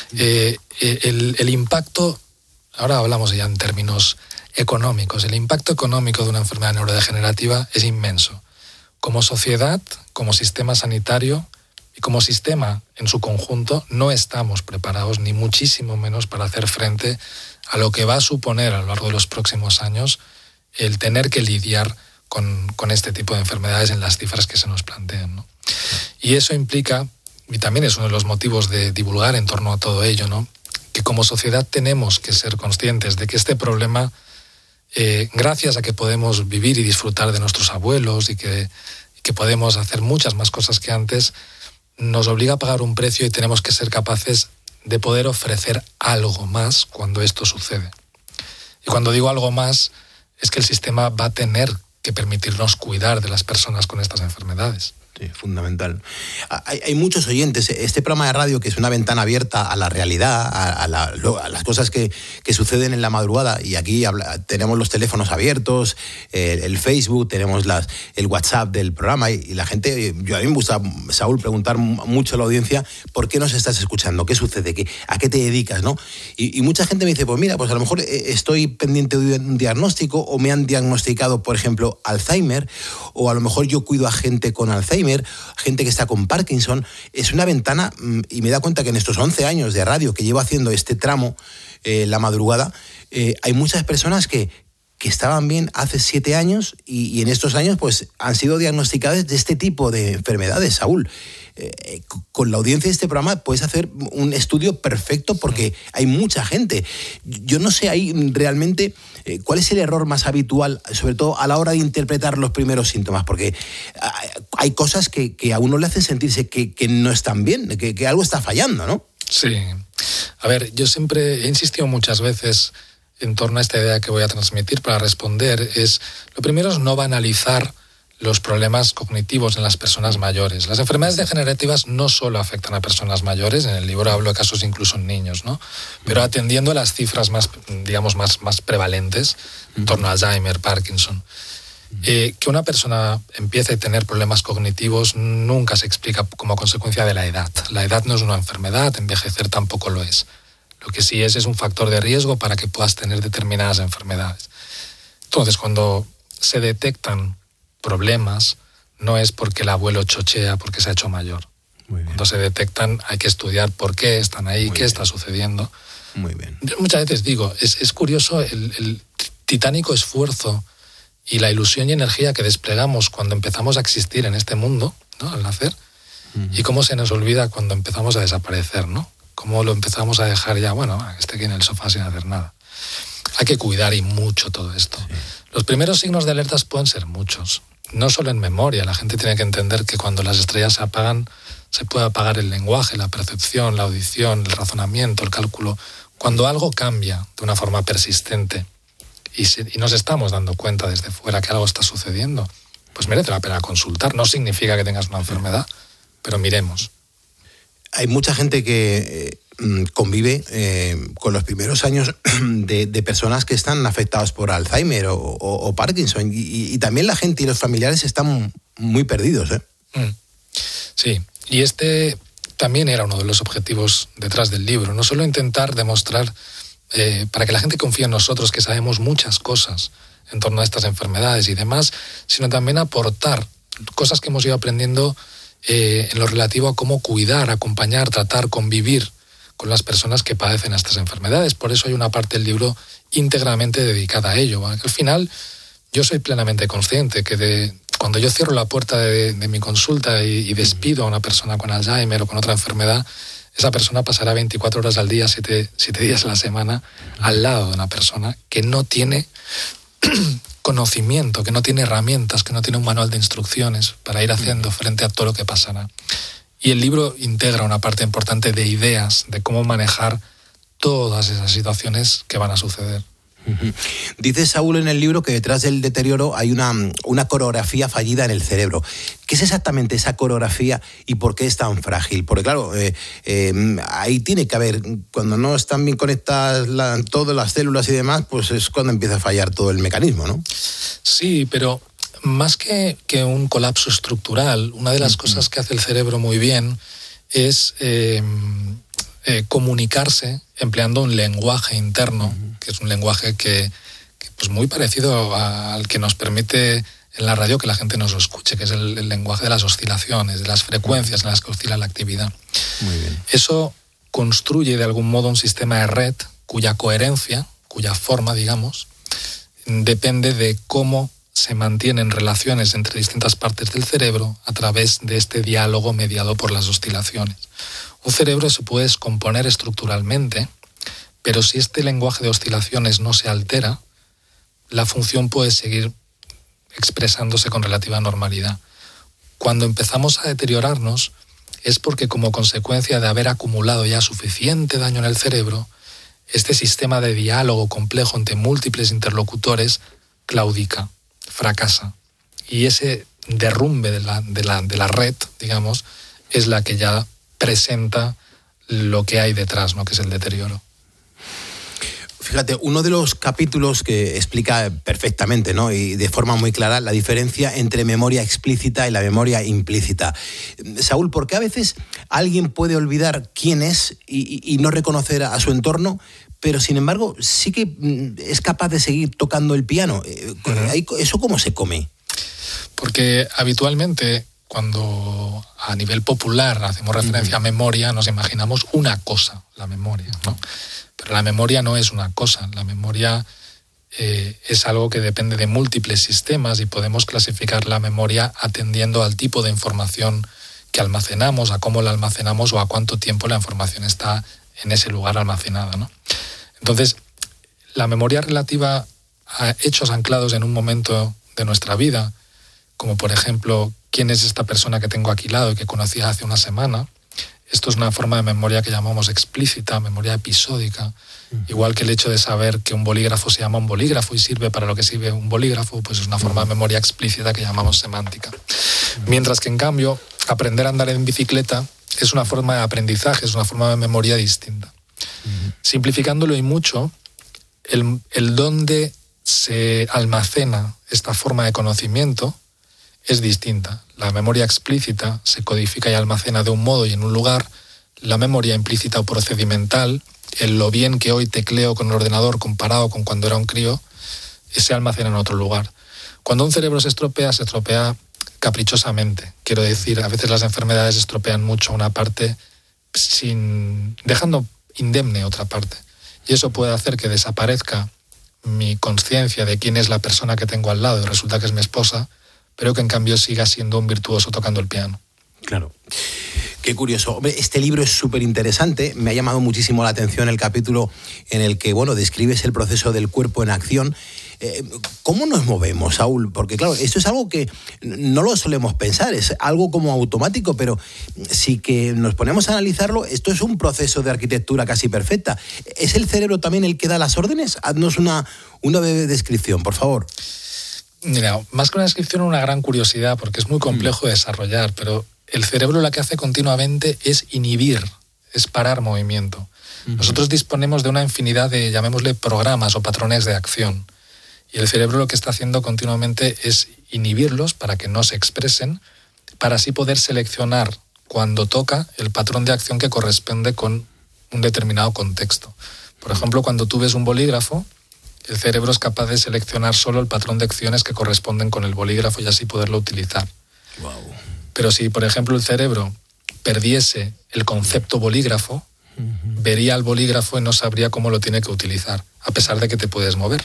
El impacto, ahora hablamos ya en términos económicos, el impacto económico de una enfermedad neurodegenerativa es inmenso. Como sociedad, como sistema sanitario y como sistema en su conjunto, no estamos preparados, ni muchísimo menos, para hacer frente a lo que va a suponer a lo largo de los próximos años el tener que lidiar con este tipo de enfermedades en las cifras que se nos plantean, ¿no? Y eso implica, y también es uno de los motivos de divulgar en torno a todo ello, ¿no?, que como sociedad tenemos que ser conscientes de que este problema, gracias a que podemos vivir y disfrutar de nuestros abuelos y que podemos hacer muchas más cosas que antes, nos obliga a pagar un precio y tenemos que ser capaces de poder ofrecer algo más cuando esto sucede. Y cuando digo algo más, es que el sistema va a tener que permitirnos cuidar de las personas con estas enfermedades. Sí, fundamental. Hay muchos oyentes. Este programa de radio, que es una ventana abierta a la realidad, a las cosas que suceden en la madrugada, y aquí tenemos los teléfonos abiertos, el Facebook, tenemos el WhatsApp del programa, y la gente, a mí me gusta, Saúl, preguntar mucho a la audiencia por qué nos estás escuchando, qué sucede, a qué te dedicas, ¿no? Y mucha gente me dice, pues mira, pues a lo mejor estoy pendiente de un diagnóstico, o me han diagnosticado, por ejemplo, Alzheimer, o a lo mejor yo cuido a gente con Alzheimer, gente que está con Parkinson. Es una ventana, y me da cuenta que en estos 11 años de radio que llevo haciendo este tramo, la madrugada, hay muchas personas que estaban bien hace 7 años y en estos años pues han sido diagnosticadas de este tipo de enfermedades, Saúl. Con la audiencia de este programa puedes hacer un estudio perfecto, porque hay mucha gente. Yo no sé ahí realmente cuál es el error más habitual, sobre todo a la hora de interpretar los primeros síntomas, porque hay cosas que a uno le hacen sentirse que no están bien, que algo está fallando, ¿no? Sí. A ver, yo siempre he insistido muchas veces en torno a esta idea que voy a transmitir para responder. Lo primero es no banalizar los problemas cognitivos en las personas mayores. Las enfermedades degenerativas no solo afectan a personas mayores, en el libro hablo de casos incluso en niños, ¿no? Pero atendiendo a las cifras más, digamos, más prevalentes, en torno a Alzheimer, Parkinson. Que una persona empiece a tener problemas cognitivos nunca se explica como consecuencia de la edad. La edad no es una enfermedad, envejecer tampoco lo es. Lo que sí es un factor de riesgo para que puedas tener determinadas enfermedades. Entonces, cuando se detectan problemas, no es porque el abuelo chochea porque se ha hecho mayor. Cuando se detectan, hay que estudiar por qué están ahí, qué está sucediendo. Muy bien. Yo muchas veces digo, es curioso el titánico esfuerzo y la ilusión y energía que desplegamos cuando empezamos a existir en este mundo, ¿no? Al nacer, y cómo se nos olvida cuando empezamos a desaparecer, ¿no? Cómo lo empezamos a dejar ya, esté aquí en el sofá sin hacer nada. Hay que cuidar y mucho todo esto. Sí. Los primeros signos de alertas pueden ser muchos, no solo en memoria. La gente tiene que entender que cuando las estrellas se apagan, se puede apagar el lenguaje, la percepción, la audición, el razonamiento, el cálculo. Cuando algo cambia de una forma persistente y nos estamos dando cuenta desde fuera que algo está sucediendo, pues merece la pena consultar. No significa que tengas una enfermedad, pero miremos. Hay mucha gente que convive con los primeros años de personas que están afectadas por Alzheimer o Parkinson, y también la gente y los familiares están muy perdidos, ¿eh? Sí, y este también era uno de los objetivos detrás del libro, no solo intentar demostrar para que la gente confíe en nosotros, que sabemos muchas cosas en torno a estas enfermedades y demás, sino también aportar cosas que hemos ido aprendiendo en lo relativo a cómo cuidar, acompañar, tratar, convivir con las personas que padecen estas enfermedades. Por eso hay una parte del libro íntegramente dedicada a ello. Al final, yo soy plenamente consciente que cuando yo cierro la puerta de mi consulta y despido a una persona con Alzheimer o con otra enfermedad, esa persona pasará 24 horas al día, 7 días a la semana, al lado de una persona que no tiene conocimiento, que no tiene herramientas, que no tiene un manual de instrucciones para ir haciendo frente a todo lo que pasará. Y el libro integra una parte importante de ideas de cómo manejar todas esas situaciones que van a suceder. Dice Saúl en el libro que detrás del deterioro hay una coreografía fallida en el cerebro. ¿Qué es exactamente esa coreografía y por qué es tan frágil? Porque claro, ahí tiene que haber, cuando no están bien conectadas todas las células y demás, pues es cuando empieza a fallar todo el mecanismo, ¿no? Sí, pero más que un colapso estructural, una de las cosas que hace el cerebro muy bien es comunicarse empleando un lenguaje interno, que es un lenguaje que pues muy parecido al que nos permite en la radio que la gente nos lo escuche, que es el lenguaje de las oscilaciones, de las frecuencias en las que oscila la actividad. Muy bien. Eso construye de algún modo un sistema de red cuya coherencia, cuya forma, digamos, depende de cómo se mantienen relaciones entre distintas partes del cerebro a través de este diálogo mediado por las oscilaciones. Un cerebro se puede descomponer estructuralmente, pero si este lenguaje de oscilaciones no se altera, la función puede seguir expresándose con relativa normalidad. Cuando empezamos a deteriorarnos es porque, como consecuencia de haber acumulado ya suficiente daño en el cerebro, este sistema de diálogo complejo entre múltiples interlocutores claudica, fracasa. Y ese derrumbe de la red, digamos, es la que ya presenta lo que hay detrás, ¿no? Que es el deterioro. Fíjate, uno de los capítulos que explica perfectamente, ¿no? Y de forma muy clara, la diferencia entre memoria explícita y la memoria implícita. Saúl, ¿por qué a veces alguien puede olvidar quién es y no reconocer a su entorno, pero sin embargo sí que es capaz de seguir tocando el piano? ¿Eso cómo se come? Porque habitualmente, cuando a nivel popular hacemos referencia a memoria, nos imaginamos una cosa, la memoria, ¿no? Pero la memoria no es una cosa, la memoria es algo que depende de múltiples sistemas y podemos clasificar la memoria atendiendo al tipo de información que almacenamos, a cómo la almacenamos o a cuánto tiempo la información está en ese lugar almacenada, ¿no? Entonces, la memoria relativa a hechos anclados en un momento de nuestra vida, como por ejemplo, ¿quién es esta persona que tengo aquí al lado y que conocí hace una semana? Esto es una forma de memoria que llamamos explícita, memoria episódica. Igual que el hecho de saber que un bolígrafo se llama un bolígrafo y sirve para lo que sirve un bolígrafo, pues es una forma de memoria explícita que llamamos semántica. Mientras que, en cambio, aprender a andar en bicicleta es una forma de aprendizaje, es una forma de memoria distinta. Simplificándolo y mucho, el dónde se almacena esta forma de conocimiento es distinta. La memoria explícita se codifica y almacena de un modo y en un lugar. La memoria implícita o procedimental, en lo bien que hoy tecleo con el ordenador comparado con cuando era un crío, se almacena en otro lugar. Cuando un cerebro se estropea caprichosamente. Quiero decir, a veces las enfermedades estropean mucho una parte dejando indemne otra parte. Y eso puede hacer que desaparezca mi conciencia de quién es la persona que tengo al lado y resulta que es mi esposa, pero que en cambio siga siendo un virtuoso tocando el piano. Claro. Qué curioso. Hombre, este libro es súper interesante. Me ha llamado muchísimo la atención el capítulo en el que, describes el proceso del cuerpo en acción. ¿Cómo nos movemos, Saúl? Porque, claro, esto es algo que no lo solemos pensar, es algo como automático, pero sí que nos ponemos a analizarlo, esto es un proceso de arquitectura casi perfecta. ¿Es el cerebro también el que da las órdenes? Haznos una breve descripción, por favor. Mira, más que una descripción, una gran curiosidad, porque es muy complejo de desarrollar, pero el cerebro lo que hace continuamente es inhibir, es parar movimiento. Nosotros disponemos de una infinidad de, llamémosle, programas o patrones de acción. Y el cerebro lo que está haciendo continuamente es inhibirlos para que no se expresen, para así poder seleccionar cuando toca el patrón de acción que corresponde con un determinado contexto. Por ejemplo, cuando tú ves un bolígrafo, el cerebro es capaz de seleccionar solo el patrón de acciones que corresponden con el bolígrafo y así poderlo utilizar. Wow. Pero si, por ejemplo, el cerebro perdiese el concepto bolígrafo, vería al bolígrafo y no sabría cómo lo tiene que utilizar, a pesar de que te puedes mover.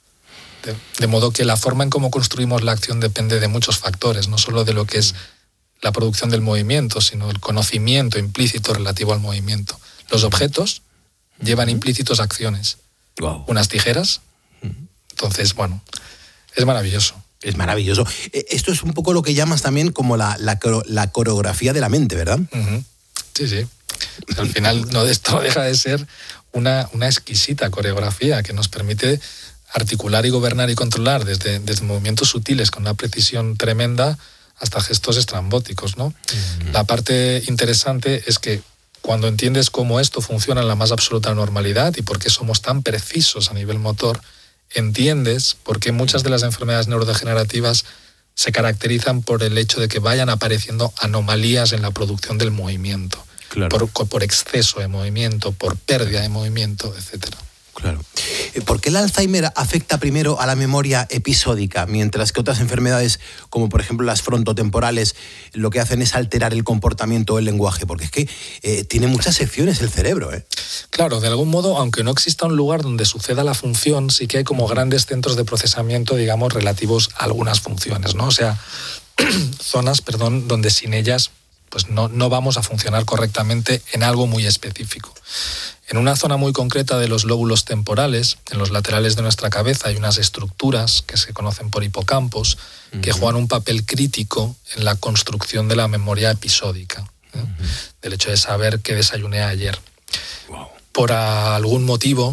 De modo que la forma en cómo construimos la acción depende de muchos factores, no solo de lo que es la producción del movimiento, sino el conocimiento implícito relativo al movimiento. Los objetos llevan implícitos acciones. Wow. Unas tijeras. Entonces, es maravilloso. Es maravilloso. Esto es un poco lo que llamas también como la coreografía de la mente, ¿verdad? Sí, sí. Al final esto no deja de ser una exquisita coreografía que nos permite articular y gobernar y controlar desde movimientos sutiles con una precisión tremenda hasta gestos estrambóticos, ¿no? La parte interesante es que cuando entiendes cómo esto funciona en la más absoluta normalidad y por qué somos tan precisos a nivel motor, entiendes por qué muchas de las enfermedades neurodegenerativas se caracterizan por el hecho de que vayan apareciendo anomalías en la producción del movimiento, claro. por exceso de movimiento, por pérdida de movimiento, etcétera. Claro. ¿Por qué el Alzheimer afecta primero a la memoria episódica, mientras que otras enfermedades, como por ejemplo las frontotemporales, lo que hacen es alterar el comportamiento o el lenguaje? Porque es que tiene muchas secciones el cerebro, ¿eh? Claro, de algún modo, aunque no exista un lugar donde suceda la función, sí que hay como grandes centros de procesamiento, digamos, relativos a algunas funciones, ¿no? O sea, zonas, donde sin ellas pues no vamos a funcionar correctamente en algo muy específico. En una zona muy concreta de los lóbulos temporales, en los laterales de nuestra cabeza, hay unas estructuras que se conocen por hipocampos, que juegan un papel crítico en la construcción de la memoria episódica, del hecho de saber qué desayuné ayer. Wow. Por algún motivo,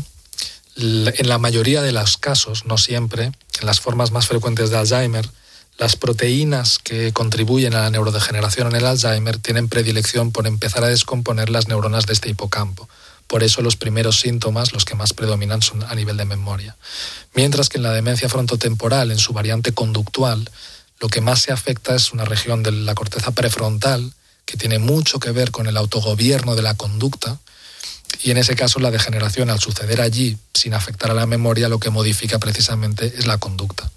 en la mayoría de los casos, no siempre, en las formas más frecuentes de Alzheimer, las proteínas que contribuyen a la neurodegeneración en el Alzheimer tienen predilección por empezar a descomponer las neuronas de este hipocampo. Por eso los primeros síntomas, los que más predominan, son a nivel de memoria. Mientras que en la demencia frontotemporal, en su variante conductual, lo que más se afecta es una región de la corteza prefrontal que tiene mucho que ver con el autogobierno de la conducta, y en ese caso la degeneración, al suceder allí sin afectar a la memoria, lo que modifica precisamente es la conducta.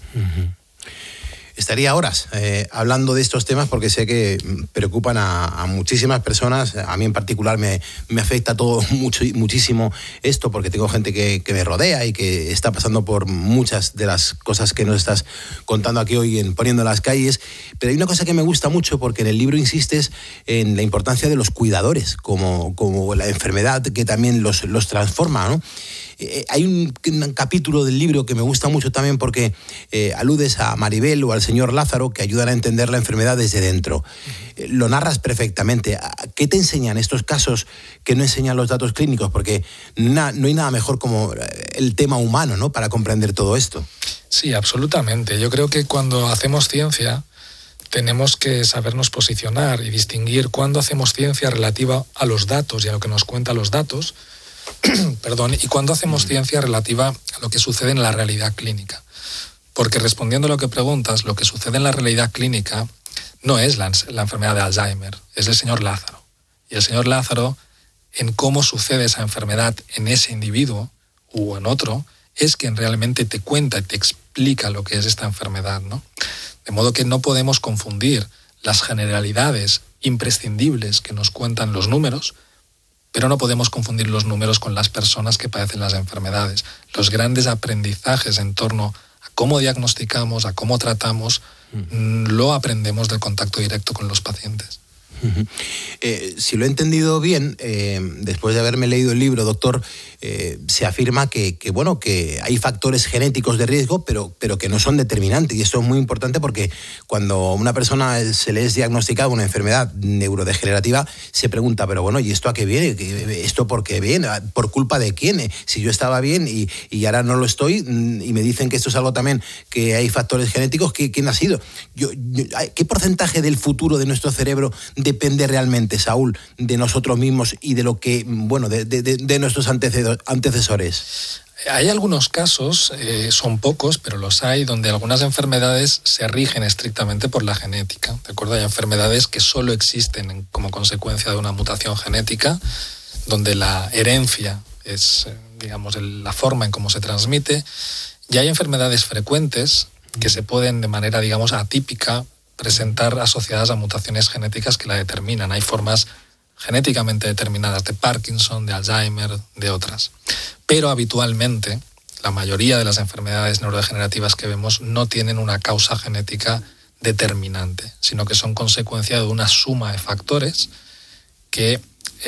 Estaría horas hablando de estos temas porque sé que preocupan a muchísimas personas. A mí en particular me afecta todo muchísimo esto, porque tengo gente que me rodea y que está pasando por muchas de las cosas que nos estás contando aquí hoy en Poniendo las Calles. Pero hay una cosa que me gusta mucho, porque en el libro insistes en la importancia de los cuidadores, como la enfermedad que también los transforma, ¿no? Hay un capítulo del libro que me gusta mucho también porque aludes a Maribel o al señor Lázaro, que ayudan a entender la enfermedad desde dentro. Lo narras perfectamente. ¿Qué te enseñan estos casos que no enseñan los datos clínicos? Porque no hay nada mejor como el tema humano, ¿no?, para comprender todo esto. Sí, absolutamente. Yo creo que cuando hacemos ciencia tenemos que sabernos posicionar y distinguir cuándo hacemos ciencia relativa a los datos y a lo que nos cuentan los datos, y cuando hacemos ciencia relativa a lo que sucede en la realidad clínica. Porque respondiendo a lo que preguntas, lo que sucede en la realidad clínica no es la enfermedad de Alzheimer, es el señor Lázaro. Y el señor Lázaro, en cómo sucede esa enfermedad en ese individuo o en otro, es quien realmente te cuenta y te explica lo que es esta enfermedad, ¿no? De modo que no podemos confundir las generalidades imprescindibles que nos cuentan los números, pero no podemos confundir los números con las personas que padecen las enfermedades. Los grandes aprendizajes en torno a cómo diagnosticamos, a cómo tratamos, lo aprendemos del contacto directo con los pacientes. Si lo he entendido bien, después de haberme leído el libro, doctor, se afirma que hay factores genéticos de riesgo, pero que no son determinantes. Y esto es muy importante porque cuando a una persona se le es diagnosticada una enfermedad neurodegenerativa, se pregunta, pero bueno, ¿y esto a qué viene? ¿Esto por qué viene? ¿Por culpa de quién? Si yo estaba bien y ahora no lo estoy, y me dicen que esto es algo también, que hay factores genéticos, ¿quién ha sido? ¿Qué porcentaje del futuro de nuestro cerebro depende realmente, Saúl, de nosotros mismos y de lo que, de nuestros antecesores? Hay algunos casos, son pocos, pero los hay, donde algunas enfermedades se rigen estrictamente por la genética. ¿De acuerdo? Hay enfermedades que solo existen como consecuencia de una mutación genética, donde la herencia es, digamos, la forma en cómo se transmite. Y hay enfermedades frecuentes que se pueden, de manera, digamos, atípica, presentar asociadas a mutaciones genéticas que la determinan. Hay formas genéticamente determinadas de Parkinson, de Alzheimer, de otras. Pero habitualmente, la mayoría de las enfermedades neurodegenerativas que vemos no tienen una causa genética determinante, sino que son consecuencia de una suma de factores que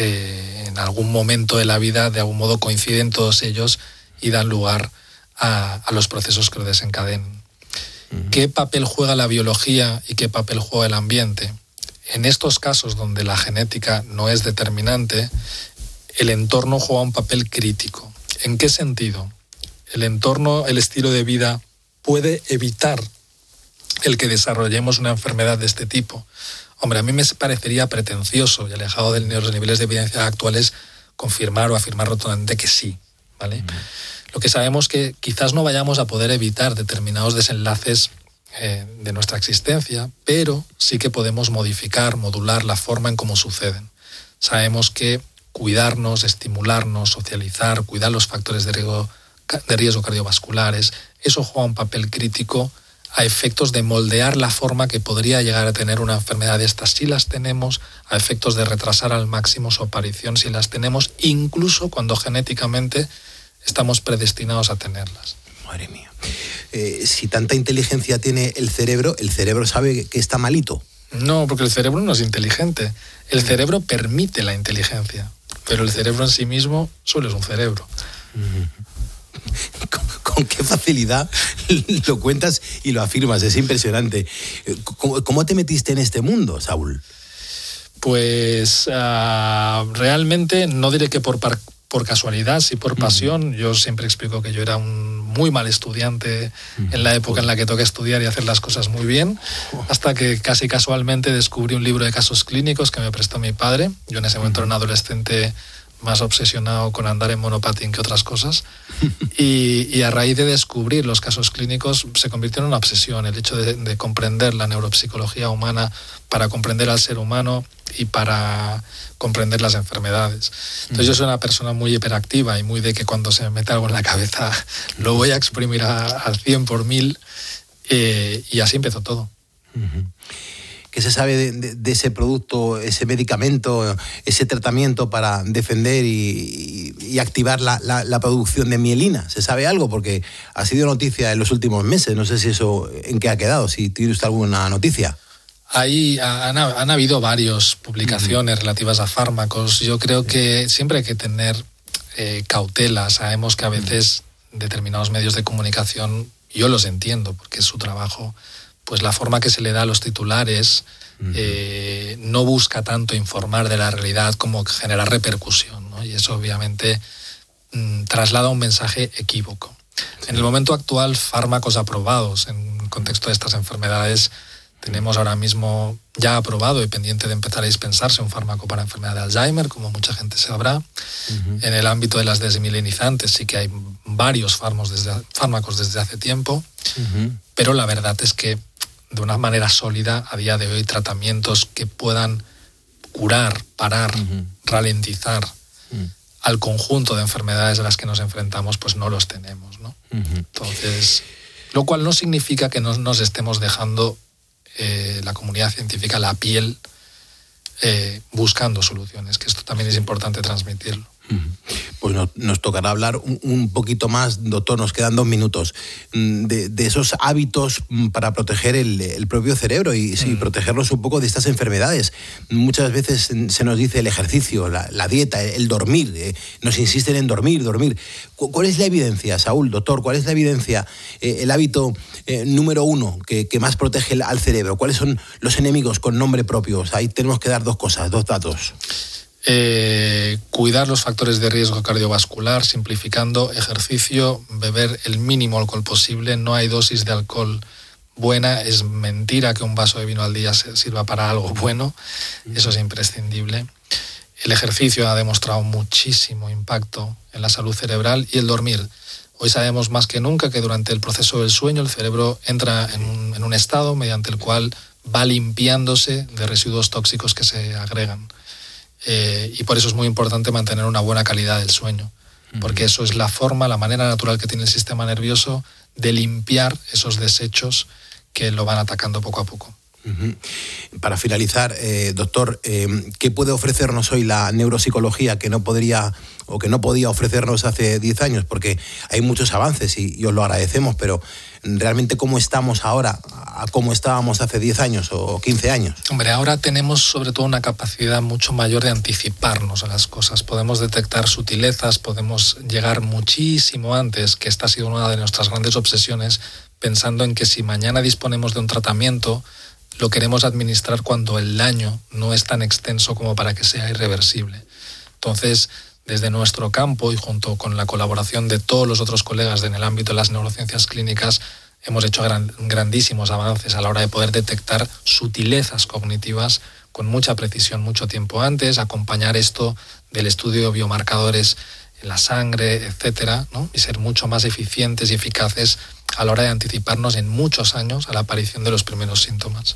en algún momento de la vida, de algún modo, coinciden todos ellos y dan lugar a los procesos que lo desencadenan. ¿Qué papel juega la biología y qué papel juega el ambiente? En estos casos donde la genética no es determinante, el entorno juega un papel crítico. ¿En qué sentido? El entorno, el estilo de vida, puede evitar el que desarrollemos una enfermedad de este tipo. Hombre, a mí me parecería pretencioso y alejado de los niveles de evidencia actuales confirmar o afirmar rotundamente que sí, ¿vale? Lo que sabemos que quizás no vayamos a poder evitar determinados desenlaces de nuestra existencia, pero sí que podemos modificar, modular la forma en cómo suceden. Sabemos que cuidarnos, estimularnos, socializar, cuidar los factores de riesgo cardiovasculares, eso juega un papel crítico a efectos de moldear la forma que podría llegar a tener una enfermedad de estas si las tenemos, a efectos de retrasar al máximo su aparición si las tenemos, incluso cuando genéticamente estamos predestinados a tenerlas. Madre mía. Si tanta inteligencia tiene el cerebro sabe que está malito. No, porque el cerebro no es inteligente. El cerebro permite la inteligencia, pero el cerebro en sí mismo solo es un cerebro. Con qué facilidad lo cuentas y lo afirmas, es impresionante. ¿Cómo te metiste en este mundo, Saúl? Pues realmente no diré que por casualidad, sí por pasión. Yo siempre explico que yo era un muy mal estudiante en la época en la que toca estudiar y hacer las cosas muy bien, hasta que casi casualmente descubrí un libro de casos clínicos que me prestó mi padre. Yo en ese momento era un adolescente más obsesionado con andar en monopatín que otras cosas, y a raíz de descubrir los casos clínicos se convirtió en una obsesión el hecho de comprender la neuropsicología humana para comprender al ser humano y para comprender las enfermedades. Entonces yo soy una persona muy hiperactiva y muy de que cuando se me mete algo en la cabeza lo voy a exprimir al 100 por 1000, y así empezó todo. ¿Qué se sabe de ese producto, ese medicamento, ese tratamiento para defender y activar la producción de mielina? ¿Se sabe algo? Porque ha sido noticia en los últimos meses. No sé si eso en qué ha quedado, si tiene usted alguna noticia. Ahí han habido varias publicaciones relativas a fármacos. Yo creo que siempre hay que tener cautela. Sabemos que a veces determinados medios de comunicación, yo los entiendo porque es su trabajo, pues la forma que se le da a los titulares no busca tanto informar de la realidad como generar repercusión, ¿no? Y eso obviamente traslada un mensaje equívoco. En el momento actual, fármacos aprobados en el contexto de estas enfermedades Tenemos ahora mismo ya aprobado y pendiente de empezar a dispensarse un fármaco para enfermedad de Alzheimer, como mucha gente sabrá. En el ámbito de las desmielinizantes sí que hay varios fármacos desde hace tiempo, pero la verdad es que de una manera sólida a día de hoy tratamientos que puedan curar, parar, ralentizar al conjunto de enfermedades a las que nos enfrentamos, pues no los tenemos, ¿no? Entonces, lo cual no significa que no nos estemos dejando la comunidad científica la piel buscando soluciones, que esto también es importante transmitirlo. Pues nos tocará hablar un poquito más, doctor, nos quedan 2 minutos, de esos hábitos para proteger el propio cerebro y protegernos un poco de estas enfermedades. Muchas veces se nos dice el ejercicio, la dieta, el dormir, nos insisten en dormir. ¿Cuál es la evidencia, Saúl, doctor? ¿Cuál es la evidencia, el hábito número 1 que más protege al cerebro? ¿Cuáles son los enemigos con nombre propio? Ahí tenemos que dar 2 cosas, 2 datos. Cuidar los factores de riesgo cardiovascular, simplificando, ejercicio, beber el mínimo alcohol posible. No hay dosis de alcohol buena. Es mentira que un vaso de vino al día sirva para algo bueno. Eso es imprescindible. El ejercicio ha demostrado muchísimo impacto en la salud cerebral, y el dormir. Hoy sabemos más que nunca que durante el proceso del sueño el cerebro entra en un estado mediante el cual va limpiándose de residuos tóxicos que se agregan. Y por eso es muy importante mantener una buena calidad del sueño, porque eso es la manera natural que tiene el sistema nervioso de limpiar esos desechos que lo van atacando poco a poco. Para finalizar, doctor, ¿qué puede ofrecernos hoy la neuropsicología que no podía ofrecernos hace 10 años? Porque hay muchos avances y os lo agradecemos, pero realmente ¿cómo estamos ahora a cómo estábamos hace 10 años o 15 años? Hombre, ahora tenemos sobre todo una capacidad mucho mayor de anticiparnos a las cosas. Podemos detectar sutilezas, podemos llegar muchísimo antes, que esta ha sido una de nuestras grandes obsesiones, pensando en que si mañana disponemos de un tratamiento, lo queremos administrar cuando el daño no es tan extenso como para que sea irreversible. Entonces, desde nuestro campo y junto con la colaboración de todos los otros colegas en el ámbito de las neurociencias clínicas, hemos hecho grandísimos avances a la hora de poder detectar sutilezas cognitivas con mucha precisión mucho tiempo antes, acompañar esto del estudio de biomarcadores en la sangre, etcétera, ¿no? Y ser mucho más eficientes y eficaces a la hora de anticiparnos en muchos años a la aparición de los primeros síntomas.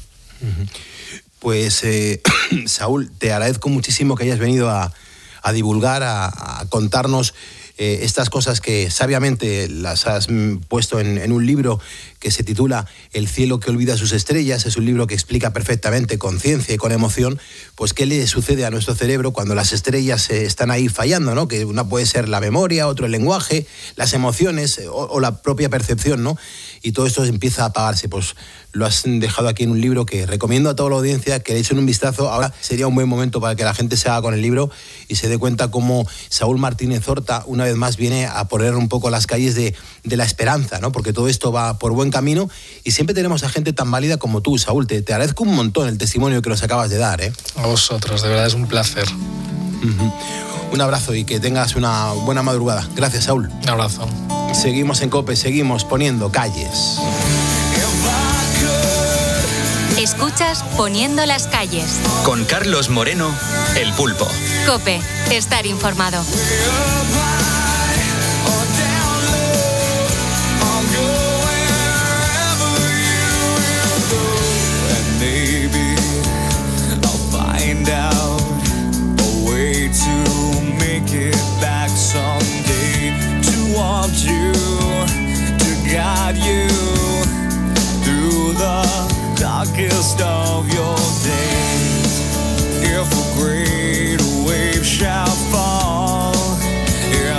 Pues, Saúl, te agradezco muchísimo que hayas venido a divulgar, a contarnos estas cosas que sabiamente las has puesto en un libro que se titula El cielo que olvida sus estrellas. Es un libro que explica perfectamente, con ciencia y con emoción, pues qué le sucede a nuestro cerebro cuando las estrellas están ahí fallando, ¿no? Que una puede ser la memoria, otro el lenguaje, las emociones o la propia percepción, ¿no? Y todo esto empieza a apagarse. Pues lo has dejado aquí en un libro que recomiendo a toda la audiencia que le echen un vistazo. Ahora sería un buen momento para que la gente se haga con el libro y se dé cuenta cómo Saúl Martínez Horta una vez más viene a poner un poco las calles de la esperanza, ¿no? Porque todo esto va por buen camino y siempre tenemos a gente tan válida como tú, Saúl. Te agradezco un montón el testimonio que nos acabas de dar, ¿eh? A vosotros, de verdad es un placer. Un abrazo y que tengas una buena madrugada. Gracias, Saúl. Un abrazo. Seguimos en COPE, seguimos poniendo calles. Escuchas Poniendo las calles. Con Carlos Moreno, El Pulpo. COPE, estar informado. Darkest of your days, if a great wave shall fall,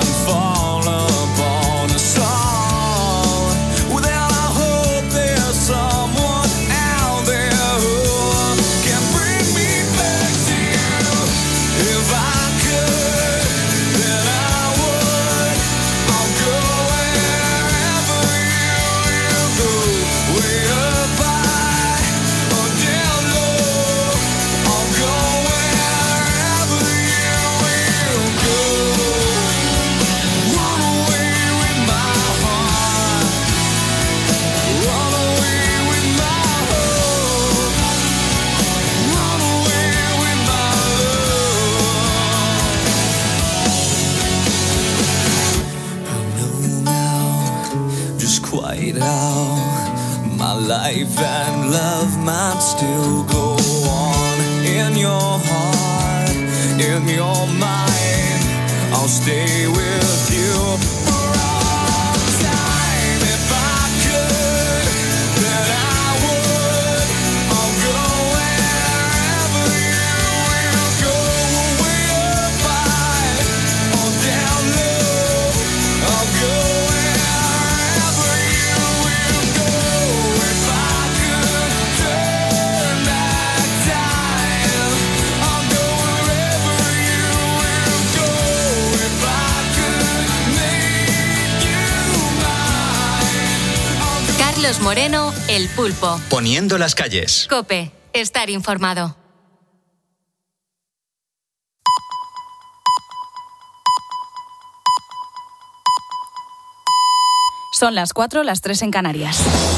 life and love might still go on. In your heart, in your mind, I'll stay with you for all time. If I could, then I would. I'll go wherever you will go. Way up high or down low, I'll go wherever you will go. If I could turn back time, I'll go wherever you will go. If I could make you mine. Carlos Moreno, El Pulpo. Poniendo las calles. COPE. Estar informado. Son las 4, las 3 en Canarias.